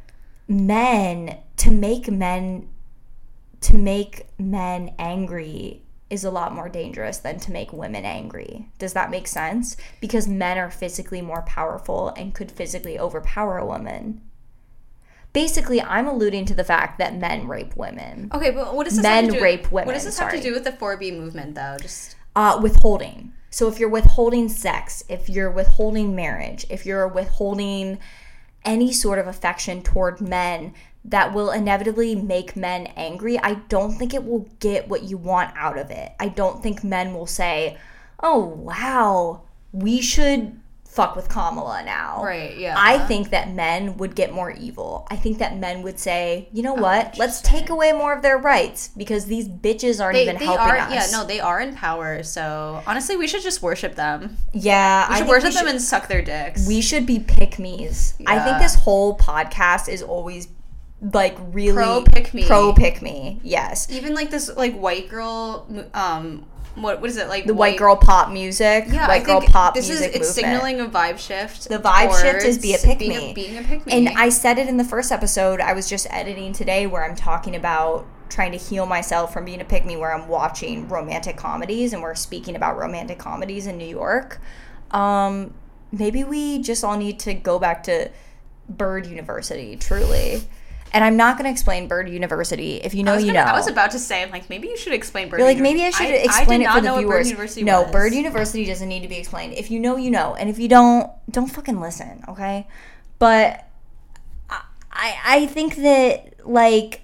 men to make men to make men angry is a lot more dangerous than to make women angry. Does that make sense? Because men are physically more powerful and could physically overpower a woman. Basically, I'm alluding to the fact that men rape women. Okay, but what does this Men have to do, rape women, What does this sorry. have to do with the four B movement, though? Just Uh, withholding. So if you're withholding sex, if you're withholding marriage, if you're withholding any sort of affection toward men that will inevitably make men angry, I don't think it will get what you want out of it. I don't think men will say, oh, wow, we should fuck with Kamala now. Right, yeah. I think that men would get more evil. I think that men would say, you know Oh, what, let's interesting. take away more of their rights because these bitches aren't they, even they helping are, us. yeah, no, they are in power. So honestly, we should just worship them. Yeah, We I should think worship we them should- and suck their dicks. We should be pick-me's. I think Yeah. this whole podcast is always like really Pro pick-me. Pro pick-me. Yes. Even like this, like white girl, um, what what is it like? The white girl pop music, Yeah, white I girl think pop this is music it's movement. signaling a vibe shift. The vibe shift is be a towards pick-me. Being a, being a pick me. And I said it in the first episode I was just editing today where I'm talking about trying to heal myself from being a pick-me, where I'm watching romantic comedies and we're speaking about romantic comedies in New York. Um, maybe we just all need to go back to Bird University, truly. And I'm not going to explain Bird University. If you know, I was you gonna- know. I was about to say, I'm like, maybe you should explain Bird You're like, University. maybe I should I explain did it not for know the what Bird viewers. University No, was. Bird University doesn't need to be explained. If you know, you know. And if you don't, don't fucking listen, okay? But I, I, I think that, like,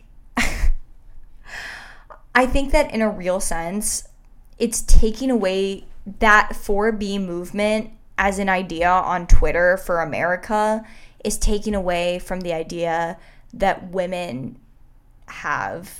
I think that in a real sense, it's taking away that four B movement as an idea on Twitter for America is taking away from the idea that women have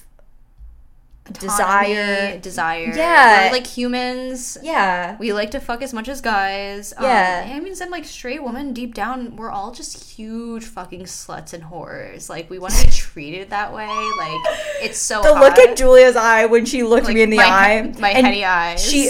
desire. Autonomy, desire. Yeah. We're like humans. Yeah. We like to fuck as much as guys. Yeah. Um, I mean, some like straight women deep down, we're all just huge fucking sluts and whores. Like we want to be treated that way. Like it's so. The hot. look in Julia's eye when she looked Like, me in the my, eye. My and henny eyes. She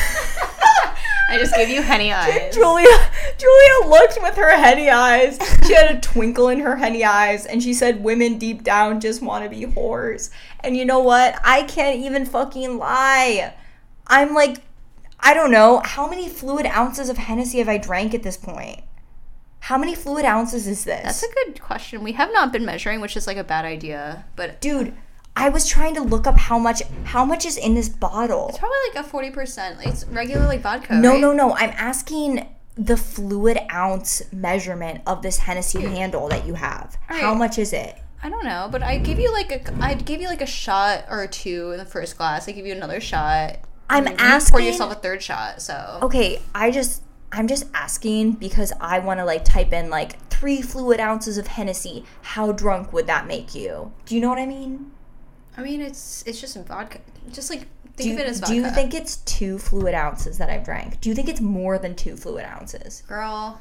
I just gave you henny eyes. Julia Julia looked with her henny eyes. She had a twinkle in her henny eyes and she said women deep down just want to be whores. And you know what? I can't even fucking lie. I'm like, I don't know, how many fluid ounces of Hennessy have I drank at this point? How many fluid ounces is this? That's a good question. We have not been measuring, which is like a bad idea. But Dude, I was trying to look up how much how much is in this bottle. it's probably like a forty percent. Like, it's regular like vodka. No, right? no, no. I'm asking the fluid ounce measurement of this Hennessy handle that you have. All How right. much is it? I don't know, but I give you like a, I'd give you like a shot or two in the first glass. I give you another shot. I'm and you asking- pour yourself a third shot. So Okay, I just I'm just asking because I want to like type in like three fluid ounces of Hennessy. How drunk would that make you? Do you know what I mean? I mean, it's it's just vodka. Just like think Do you, of it as vodka. do you think it's two fluid ounces that I've drank? Do you think it's more than two fluid ounces? girl?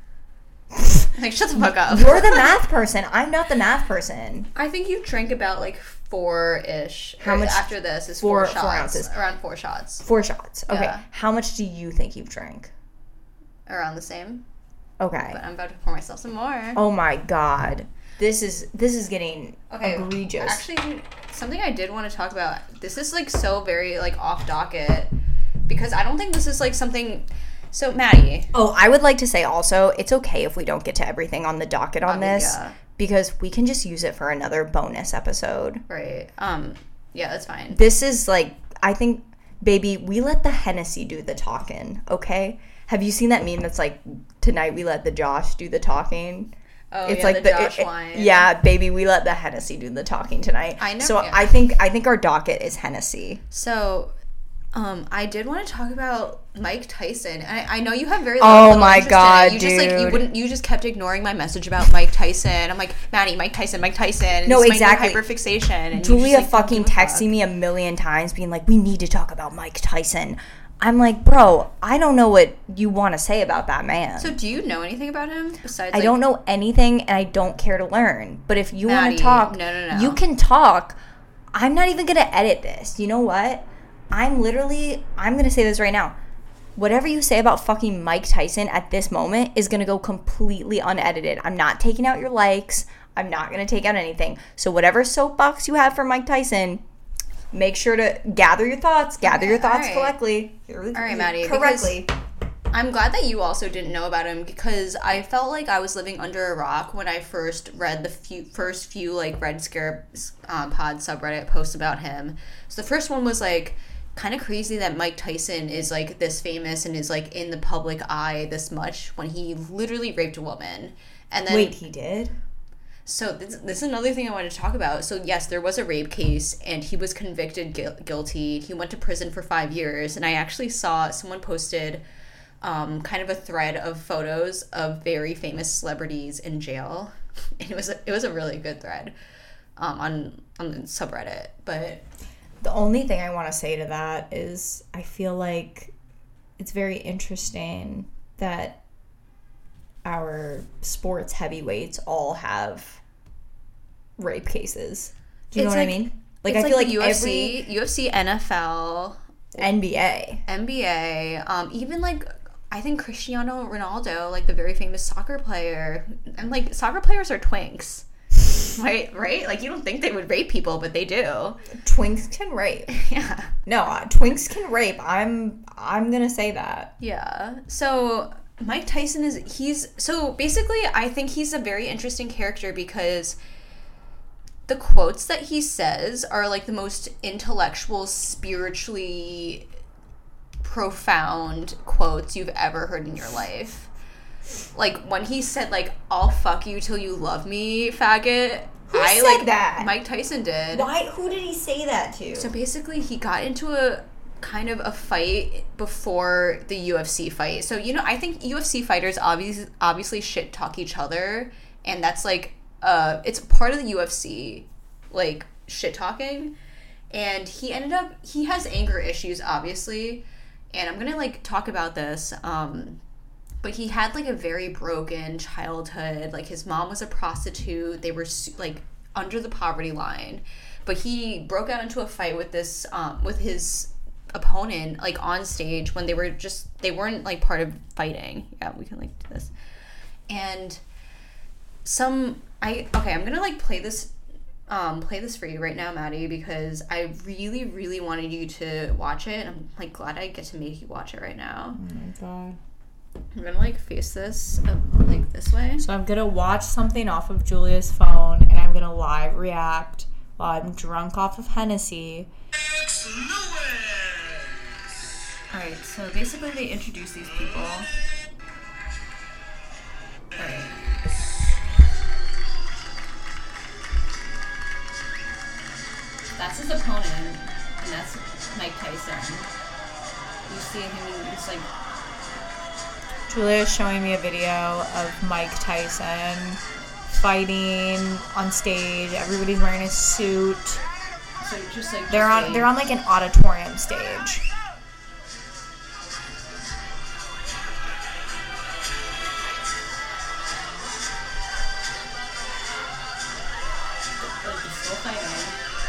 Like shut the fuck up. You're the math person. I'm not the math person. I think you drank about like four ish. How much- after this is four- four, four shots? ounces. Around four shots. Four shots. Okay. Yeah. How much do you think you've drank? Around the same. Okay. But I'm about to pour myself some more. Oh my god. This is this is getting Okay, egregious. Actually, something I did want to talk about. This is like so very like off docket because I don't think this is like something. So Maddie, Oh, I would like to say also, it's okay if we don't get to everything on the docket on I mean, this yeah. because we can just use it for another bonus episode. right? Um, yeah, that's fine. This is like, I think, baby, we let the Hennessy do the talking, okay? Have you seen that meme that's like, tonight we let the Josh do the talking? Oh, It's yeah, like the, the, Josh it- it- wine. yeah, baby, we let the Hennessy do the talking tonight. I never- So yeah. I think I think our docket is Hennessy. So, um, I did want to talk about Mike Tyson. I, I know you have very Oh little my interest in it. God, you just like you dude. wouldn't you just kept ignoring my message about Mike Tyson. I'm like, Maddie, Mike Tyson, Mike Tyson. No, It's exactly. My new hyperfixation. And you Julia just, like, don't fucking give a texting fuck. me a million times being like, we need to talk about Mike Tyson. I'm like, bro, I don't know what you want to say about that man. So do you know anything about him besides? I like, don't know anything, and I don't care to learn. But if you want Maddie, to talk, no, no, no. you can talk. I'm not even going to edit this. You know what? I'm literally, I'm going to say this right now. Whatever you say about fucking Mike Tyson at this moment is going to go completely unedited. I'm not taking out your likes. I'm not going to take out anything. So whatever soapbox you have for Mike Tyson, make sure to gather your thoughts. Gather your thoughts right. correctly. All right, Maddie. Correctly. I'm glad that you also didn't know about him because I felt like I was living under a rock when I first read the few, first few like Red Scare um, Pod subreddit posts about him. So the first one was like kind of crazy that Mike Tyson is like this famous and is like in the public eye this much when he literally raped a woman. And then Wait, he did? So this, this is another thing I wanted to talk about. So yes, there was a rape case and he was convicted gu- guilty. He went to prison for five years. And I actually saw someone posted um, kind of a thread of photos of very famous celebrities in jail. And it was a, it was a really good thread um, on, on the subreddit. But The only thing I want to say to that is I feel like it's very interesting that our sports heavyweights all have rape cases. Do you It's know what like- I mean? Like it's I feel like, U F C, every U F C, N F L, N B A. N B A, um, even like I think Cristiano Ronaldo, like the very famous soccer player, and like soccer players are twinks, right? Right? Like you don't think they would rape people, but they do. Twinks can rape. Yeah, No, uh, twinks can rape. I'm I'm gonna say that. yeah. So Mike Tyson is he's so basically I think he's a very interesting character because the quotes that he says are like the most intellectual, spiritually profound quotes you've ever heard in your life. Like when he said like I'll fuck you till you love me, faggot. Who I said like that? Mike Tyson did. Why? Who did he say that to? So basically he got into a kind of a fight before the U F C fight. So you know, I think U F C fighters obviously obviously shit talk each other, and that's like uh it's part of the U F C like shit talking. And he ended up he has anger issues obviously, and I'm gonna like talk about this. Um, but he had like a very broken childhood. Like his mom was a prostitute. They were like under the poverty line. But he broke out into a fight with this um, with his opponent like on stage when they were just they weren't like part of fighting. Yeah, we can like do this. And some I okay, I'm gonna like play this um play this for you right now, Maddie, because I really, really wanted you to watch it. I'm like glad I get to make you watch it right now. Oh my god. I'm gonna like face this uh, like this way. So I'm gonna watch something off of Julia's phone and I'm gonna live react while I'm drunk off of Hennessy. Alright, so basically they introduce these people. Alright. That's his opponent, and that's Mike Tyson. You see him, he's like, Julia's showing me a video of Mike Tyson fighting on stage. Everybody's wearing a suit. so just like, They're just on saying- they're on like an auditorium stage. like, they're still fighting.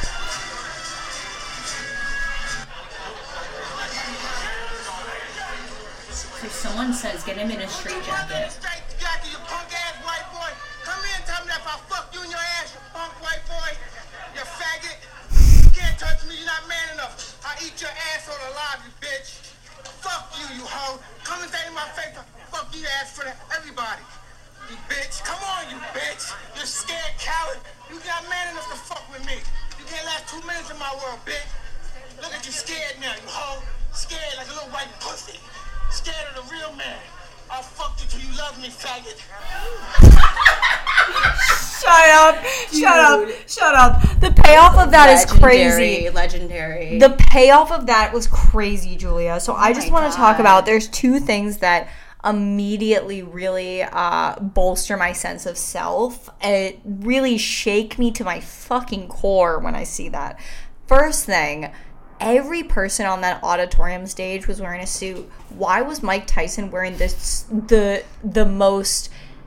So someone says, get him in a straitjacket. Jackie, you punk ass white boy. Come in and tell me that if I fuck you in your ass, you punk white boy. You faggot. You can't touch me, you're not man enough. I eat your asshole alive, you bitch. Fuck you, you hoe. Come and say in my face, fuck you ass for everybody. You bitch. Come on, you bitch. You're scared coward. You not man enough to fuck with me. You can't last two minutes in my world, bitch. Look at you scared now, you hoe. Scared like a little white pussy. Scared of the real man. I'll fuck you till you love me, faggot. Shut up. Shut up. Shut up. The payoff of that is crazy. Legendary. The payoff of that was crazy, Julia. So I just my want to talk God. about there's two things that immediately really uh, bolster my sense of self. It really shake me to my fucking core when I see that. First thing, every person on that auditorium stage was wearing a suit. Why was Mike Tyson wearing this the the most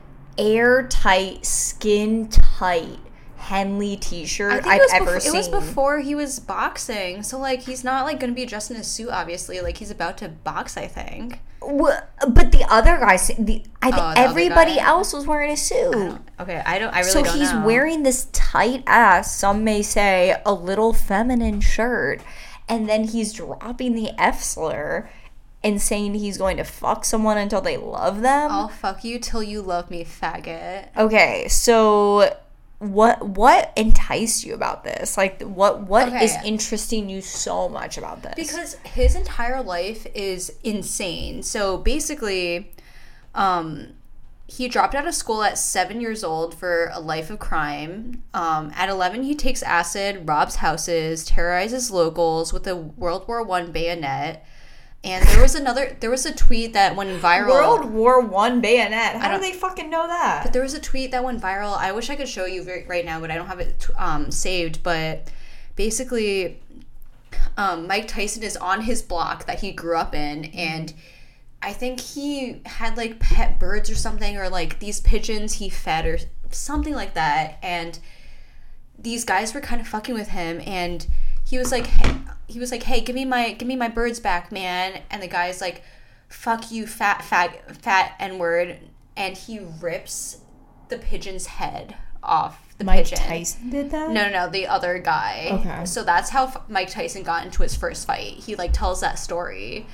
airtight, skin tight Henley t-shirt I've ever before, seen? It was before he was boxing, so like he's not like going to be dressed in a suit. Obviously, like he's about to box. I think. Well, but the other guys, the I think Oh, the other everybody guy? else was wearing a suit. I okay, I don't. I really so don't he's know. wearing this tight ass, some may say a little feminine shirt, and then he's dropping the F slur and saying he's going to fuck someone until they love them. I'll fuck you till you love me, faggot. Okay, so what what enticed you about this? Like what what Okay. is interesting you so much about this? Because his entire life is insane. So basically, um, he dropped out of school at seven years old for a life of crime. Um, at eleven, he takes acid, robs houses, terrorizes locals with a World War One bayonet. And there was another, there was a tweet that went viral. World War One bayonet. How do don't- they fucking know that? But there was a tweet that went viral. I wish I could show you very, right now, but I don't have it um, saved. But basically, um, Mike Tyson is on his block that he grew up in, and I think he had like pet birds or something, or like these pigeons he fed or something like that. And these guys were kind of fucking with him, and he was like, hey, he was like, hey, give me my give me my birds back, man. And the guy's like, fuck you, fat fat fat N-word, and he rips the pigeon's head off the Mike pigeon. Tyson did that? No, no, no, the other guy. Okay. So that's how F- Mike Tyson got into his first fight. He like tells that story.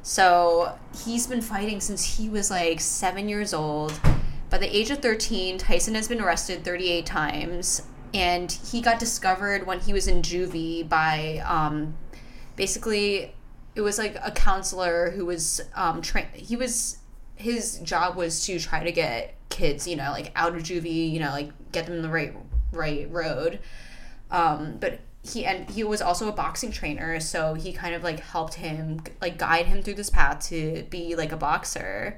So he's been fighting since he was like seven years old. By the age of thirteen, Tyson has been arrested thirty-eight times, and he got discovered when he was in juvie by um, basically it was like a counselor who was um, tra- he was his job was to try to get kids, you know, like out of juvie, you know, like get them the right right road. Um, but he and he was also a boxing trainer, so he kind of like helped him like guide him through this path to be like a boxer.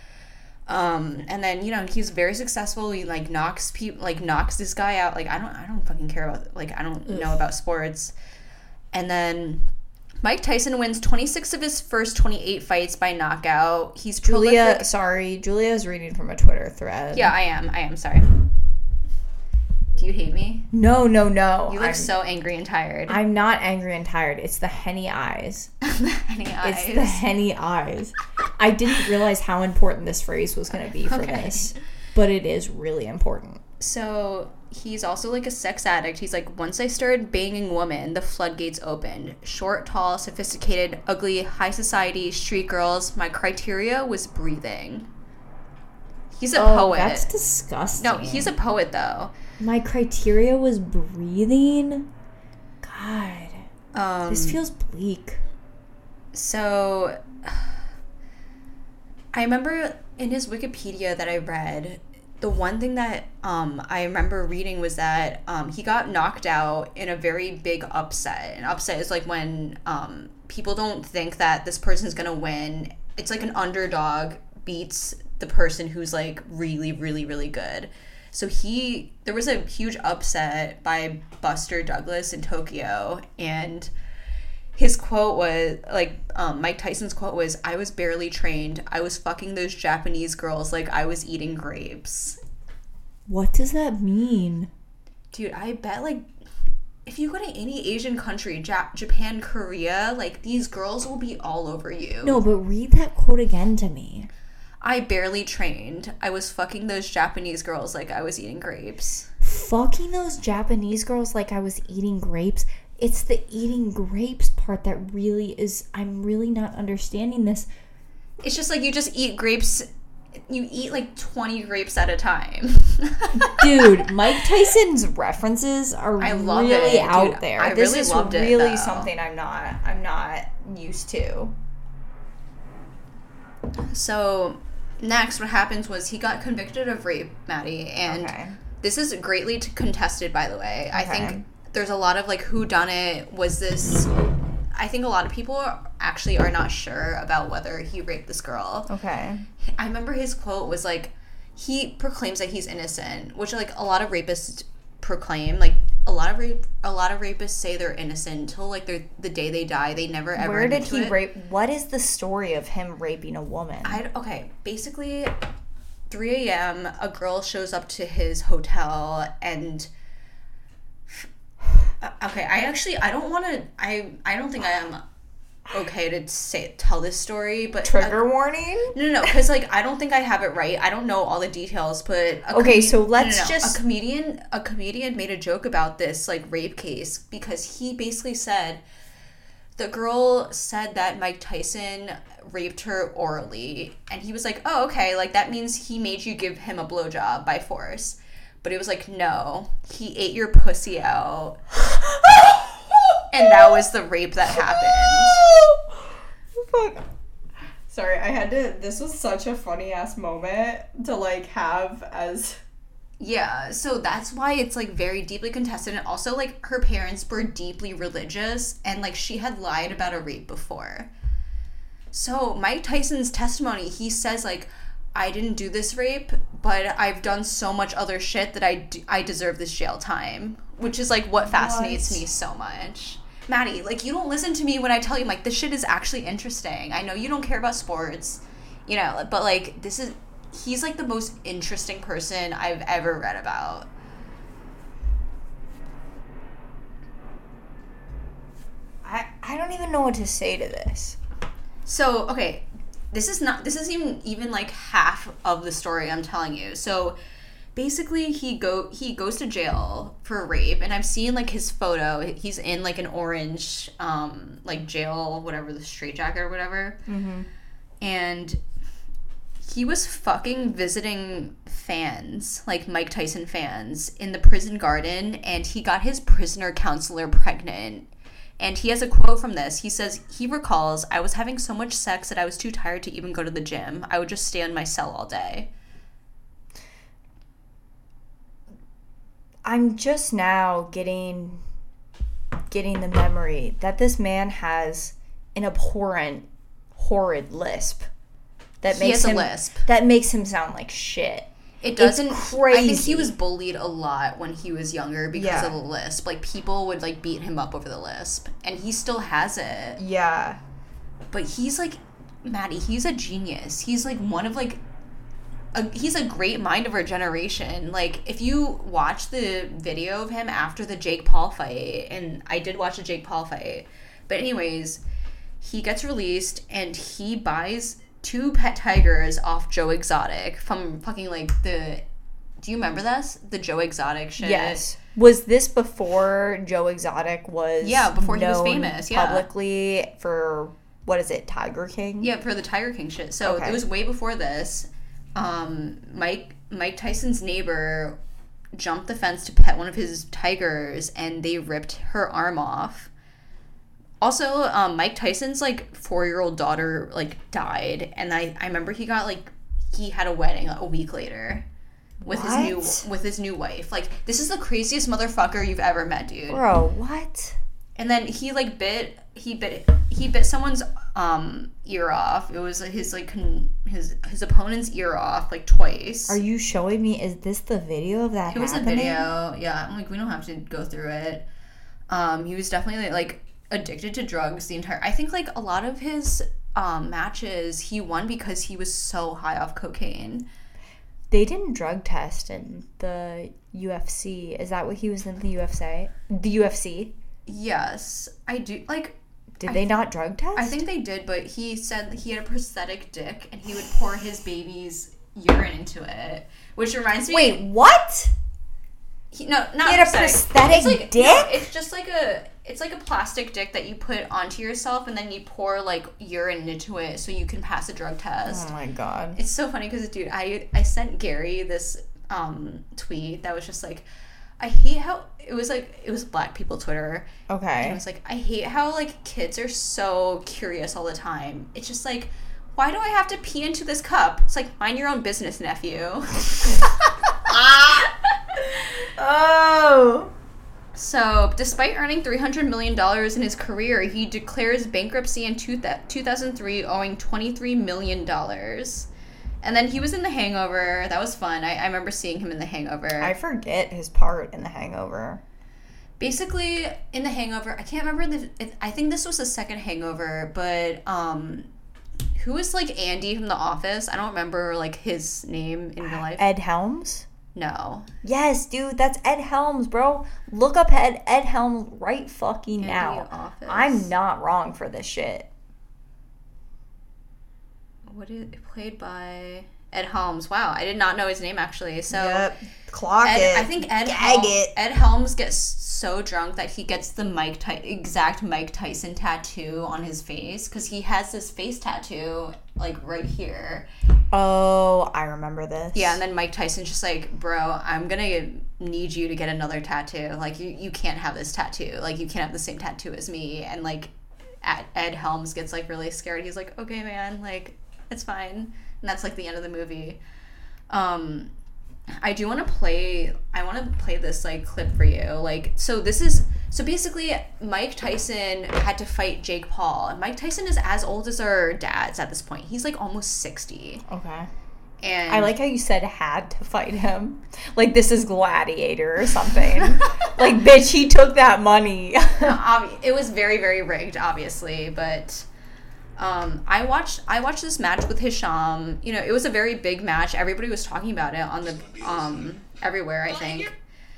Um, and then, you know, he's very successful. He like knocks people like knocks this guy out. Like I don't I don't fucking care about like I don't know about sports. And then Mike Tyson wins twenty-six of his first twenty-eight fights by knockout. He's Julia, prolific. sorry, Julia is reading from a Twitter thread. Yeah, I am. I am sorry. Do you hate me? No, no, no. You look I'm, so angry and tired. I'm not angry and tired. It's the Henny eyes. Henny eyes. It's the Henny eyes. I didn't realize how important this phrase was going to be for Okay. this, but it is really important. So he's also like a sex addict. He's like, once I started banging women, the floodgates opened. Short, tall, sophisticated, ugly, high society, street girls. My criteria was breathing. He's a Oh, poet. that's disgusting. No, he's a poet though. My criteria was breathing. God, Um, this feels bleak. So, I remember in his Wikipedia that I read, the one thing that um, I remember reading was that um, he got knocked out in a very big upset. An upset is like when um, people don't think that this person's gonna win. It's like an underdog beats the person who's like really, really, really good. So he, there was a huge upset by Buster Douglas in Tokyo, and his quote was like um, Mike Tyson's quote was, I was barely trained. I was fucking those Japanese girls like I was eating grapes. What does that mean? Dude, I bet like if you go to any Asian country, Jap- Japan, Korea, like these girls will be all over you. No, but read that quote again to me. I barely trained. I was fucking those Japanese girls like I was eating grapes. Fucking those Japanese girls like I was eating grapes. It's the eating grapes part that really is, I'm really not understanding this. It's just like you just eat grapes. You eat like twenty grapes at a time. Dude, Mike Tyson's references are I love really it, out dude. there. I This really is loved it, really though. something I'm not I'm not used to. So next, what happens was he got convicted of rape, Maddie, and Okay. this is greatly t- contested, by the way. I Okay. think there's a lot of like who done it. Was this? I think a lot of people are, actually are not sure about whether he raped this girl. Okay. I remember his quote was like, he proclaims that he's innocent, which like a lot of rapists proclaim. Like a lot of rape a lot of rapists say they're innocent until like they're the day they die. They never ever Where did admit to he it. rape? What is the story of him raping a woman? I okay, basically three a.m. a girl shows up to his hotel and okay, I actually I don't want to I I don't think I am okay to say tell this story, but Trigger warning? No, no, no, because like I don't think I have it right. I don't know all the details, but a Okay, comedi- so let's no, no, no. just- a comedian a comedian made a joke about this like rape case because he basically said the girl said that Mike Tyson raped her orally, and he was like, "Oh, okay, like that means he made you give him a blowjob by force." But it was like, "No, he ate your pussy out." And that was the rape that happened. Fuck. Sorry, I had to. This was such a funny ass moment to like have as. Yeah, so that's why it's like very deeply contested, and also like her parents were deeply religious, and like she had lied about a rape before. So Mike Tyson's testimony, he says like, I didn't do this rape, but I've done so much other shit that I, d- I deserve this jail time, which is like what fascinates What? me so much. Maddie, like you don't listen to me when I tell you like this shit is actually interesting. I know you don't care about sports, you know, but like this is he's like the most interesting person I've ever read about. I, I don't even know what to say to this. So, okay, this is not this isn't even even like half of the story I'm telling you. So, basically he go he goes to jail for rape, and I've seen like his photo. He's in like an orange um like jail whatever, the straitjacket or whatever. Mm-hmm. And he was fucking visiting fans, like Mike Tyson fans, in the prison garden, and he got his prisoner counselor pregnant. And he has a quote from this. He says, he recalls, I was having so much sex that I was too tired to even go to the gym. I would just stay in my cell all day. I'm just now getting getting the memory that this man has an abhorrent, horrid lisp. That He makes has a him lisp. that makes him sound like shit. It doesn't. crazy. I think he was bullied a lot when he was younger because Yeah. of the lisp. Like people would like beat him up over the lisp, and he still has it. Yeah. But he's like, Maddie. He's a genius. He's like one of like, a, he's a great mind of our generation. Like if you watch the video of him after the Jake Paul fight, and I did watch the Jake Paul fight, but anyways, he gets released and he buys two pet tigers off Joe Exotic from fucking like the do you remember this? The Joe Exotic shit? Yes. Was this before Joe Exotic was Yeah, before he was known famous, yeah. publicly for what is it, Tiger King? Yeah, for the Tiger King shit. So Okay. it was way before this. Um Mike Mike Tyson's neighbor jumped the fence to pet one of his tigers, and they ripped her arm off. Also, um, Mike Tyson's like four-year-old daughter like died, and I, I remember he got like he had a wedding a week later with his new What? with his new wife. Like this is the craziest motherfucker you've ever met, dude. Bro, what? And then he like bit he bit he bit someone's um ear off. It was his like con- his his opponent's ear off like twice. Are you showing me? Is this the video of that It was a happening? video. Yeah, I'm like we don't have to go through it. Um, he was definitely like addicted to drugs the entire. I think like a lot of his um matches he won because he was so high off cocaine. They didn't drug test in the U F C. Is that what he was in the U F C? The U F C? Yes, I do. Like Did I they th- not drug test? I think they did, but he said that he had a prosthetic dick and he would pour his baby's urine into it, which reminds me. Wait, what? He, no, not He had a prosthetic it's like, dick? No, it's just like a it's like a plastic dick that you put onto yourself and then you pour like urine into it so you can pass a drug test. Oh my god. It's so funny because dude, I I sent Gary this um tweet that was just like, I hate how it was like it was Black people Twitter. And Okay. I was like, I hate how like kids are so curious all the time. It's just like, why do I have to pee into this cup? It's like, mind your own business, nephew. Oh. So, despite earning three hundred million dollars in his career, he declares bankruptcy in two thousand three, owing twenty-three million dollars. And then he was in The Hangover. That was fun. I, I remember seeing him in The Hangover. I forget his part in The Hangover. Basically, in The Hangover, I can't remember the. It, I think this was the second Hangover, but um, who was like Andy from The Office? I don't remember like his name in real life. Ed Helms? No. Yes, dude, that's Ed Helms, bro. Look up Ed, Ed Helms right fucking Andy now. Office. I'm not wrong for this shit. What is it played by Ed Helms? Wow, I did not know his name actually. So Yep. Clock Ed, it. I think Ed Gag Helms, it. Ed Helms gets so drunk that he gets the Mike Ty- exact Mike Tyson tattoo on his face because he has this face tattoo like right here. Oh, I remember this. Yeah, and then Mike Tyson's just like, bro, I'm gonna need you to get another tattoo. Like you, you can't have this tattoo. Like you can't have the same tattoo as me. And like, Ed Helms gets like really scared. He's like, okay, man, like it's fine. And that's like the end of the movie. Um, I do want to play. I want to play this like clip for you. Like, so this is so basically Mike Tyson had to fight Jake Paul. And Mike Tyson is as old as our dads at this point. He's like almost sixty. Okay. And I like how you said had to fight him. Like this is Gladiator or something. Like, bitch, he took that money. um, it was very, very rigged, obviously, but um, I watched I watched this match with Hisham. You know, it was a very big match. Everybody was talking about it on the um, everywhere, I think.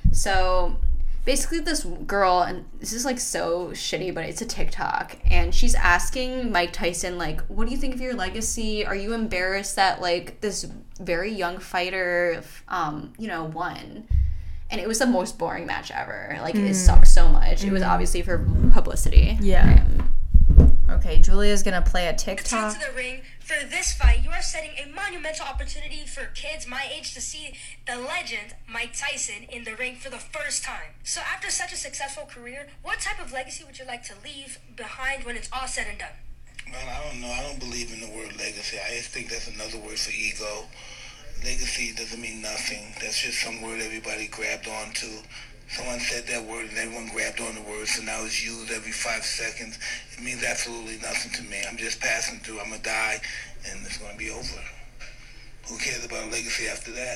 So basically this girl, and this is like so shitty, but it's a TikTok, and she's asking Mike Tyson, like, what do you think of your legacy? Are you embarrassed that like this very young fighter um, you know, won? And it was the most boring match ever. Like, mm. it sucked so much. Mm. It was obviously for publicity. Yeah. Um, okay, Julia's gonna play a TikTok. To the ring. For this fight, you are setting a monumental opportunity for kids my age to see the legend Mike Tyson in the ring for the first time. So after such a successful career, what type of legacy would you like to leave behind when it's all said and done? Well, I don't know. I don't believe in the word legacy. I just think that's another word for ego. Legacy doesn't mean nothing. That's just some word everybody grabbed onto. Someone said that word and everyone grabbed on the word, so now it's used every five seconds. It means absolutely nothing to me. I'm just passing through. I'm going to die, and it's going to be over. Who cares about legacy after that?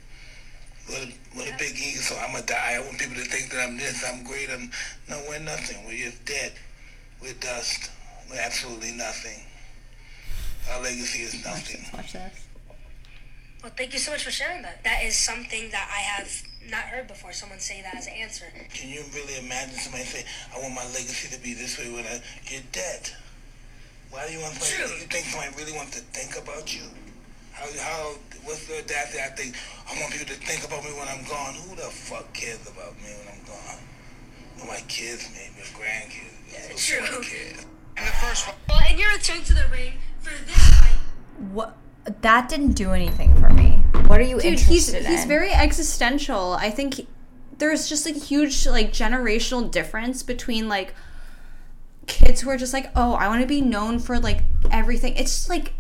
What a, what a big ego. So I'm going to die. I want people to think that I'm this, I'm great. I'm No, we're nothing. We're just dead. We're dust. We're absolutely nothing. Our legacy is nothing. Watch this. Well, thank you so much for sharing that. That is something that I have not heard before, someone say that as an answer. Can you really imagine somebody say, I want my legacy to be this way when I get dead? Why do you want somebody, you think somebody really wants to think about you? How, how, what's the audacity? I think, I want people to think about me when I'm gone. Who the fuck cares about me when I'm gone? Well, my kids, maybe, or grandkids. Yeah, true. Kids. And the first one. Well, and your return to the ring for this fight. What? That didn't do anything for me. What are you Dude, interested he's, in? he's very existential. I think he, there's just a huge like generational difference between like kids who are just like, oh, I want to be known for like everything. It's just like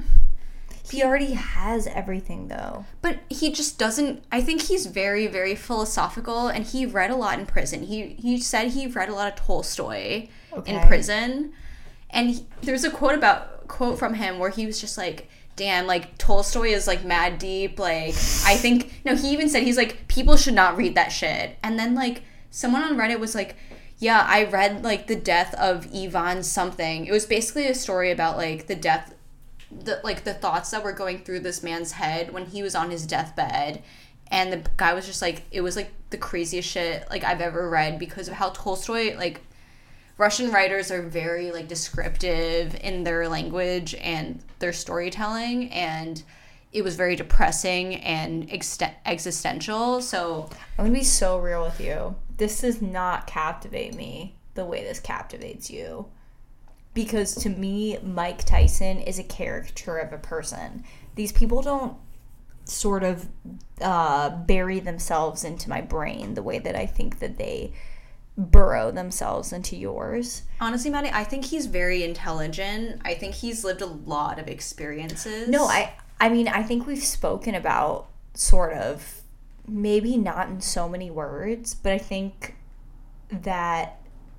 he already has everything though. But he just doesn't. I think he's very, very philosophical, and he read a lot in prison. He he said he read a lot of Tolstoy okay. in prison, and he, there's a quote about quote from him where he was just like, damn, like Tolstoy is like mad deep. Like I think no, he even said he's like people should not read that shit. And then like someone on Reddit was like, yeah, I read like the death of Ivan something. It was basically a story about like the death, the like the thoughts that were going through this man's head when he was on his deathbed. And the guy was just like, it was like the craziest shit like I've ever read because of how Tolstoy like. Russian writers are very like descriptive in their language and their storytelling, and it was very depressing and ex- existential. So I'm gonna be so real with you. This does not captivate me the way this captivates you, because to me, Mike Tyson is a caricature of a person. These people don't sort of uh, bury themselves into my brain the way that I think that they burrow themselves into yours. Honestly, Maddie, I think he's very intelligent. I think he's lived a lot of experiences. No, I I mean, I think we've spoken about sort of, maybe not in so many words, but I think that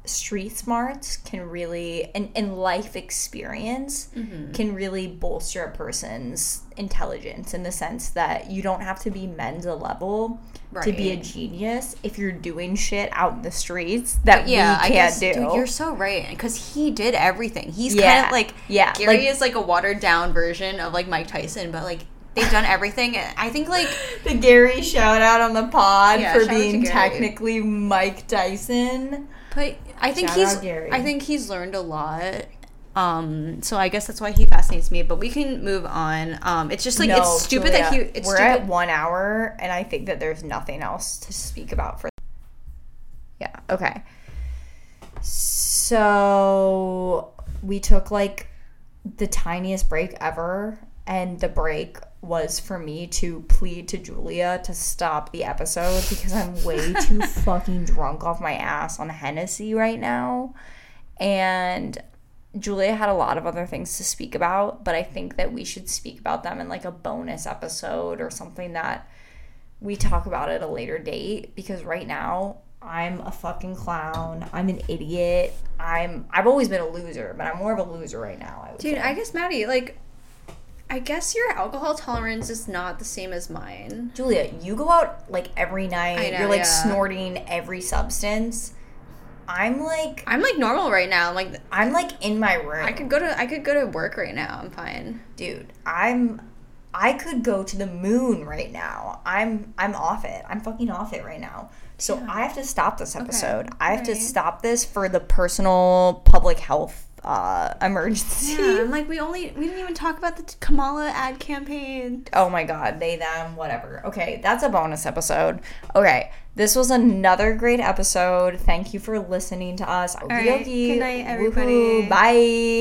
street smarts can really, and, and life experience mm-hmm. can really bolster a person's intelligence, in the sense that you don't have to be Mensa level right. to be a genius if you're doing shit out in the streets that yeah, we can't I guess, do. Dude, you're so right, because he did everything. He's yeah. kind of like, yeah. Gary like, is like a watered down version of like Mike Tyson, but like they've done everything. I think like the Gary shout out on the pod yeah, for being technically Mike Tyson. But I think shout he's out Gary. I think he's learned a lot. Um, so I guess that's why he fascinates me. But we can move on. Um, it's just like no, it's stupid Julia, that he. It's we're stupid. at one hour, and I think that there's nothing else to speak about for. Yeah. Okay. So we took like the tiniest break ever, and the break was for me to plead to Julia to stop the episode because I'm way too fucking drunk off my ass on Hennessy right now. And Julia had a lot of other things to speak about, but I think that we should speak about them in like a bonus episode or something that we talk about at a later date, because right now I'm a fucking clown. I'm an idiot. I'm I've always been a loser, but I'm more of a loser right now, I would Dude, say. I guess Maddie, like I guess your alcohol tolerance is not the same as mine. Julia, you go out like every night. I know, You're like yeah. snorting every substance. I'm like I'm like normal right now. I'm like I'm like in my room. I could go to I could go to work right now. I'm fine. Dude, I'm I could go to the moon right now. I'm I'm off it. I'm fucking off it right now. So yeah. I have to stop this episode. Okay. I have right. to stop this for the personal public health uh, emergency. Yeah, I'm like, we only, we didn't even talk about the Kamala ad campaign. Oh my God, they, them, whatever. Okay, that's a bonus episode. Okay, this was another great episode. Thank you for listening to us. All right, good night, everybody. Woo-hoo. Bye.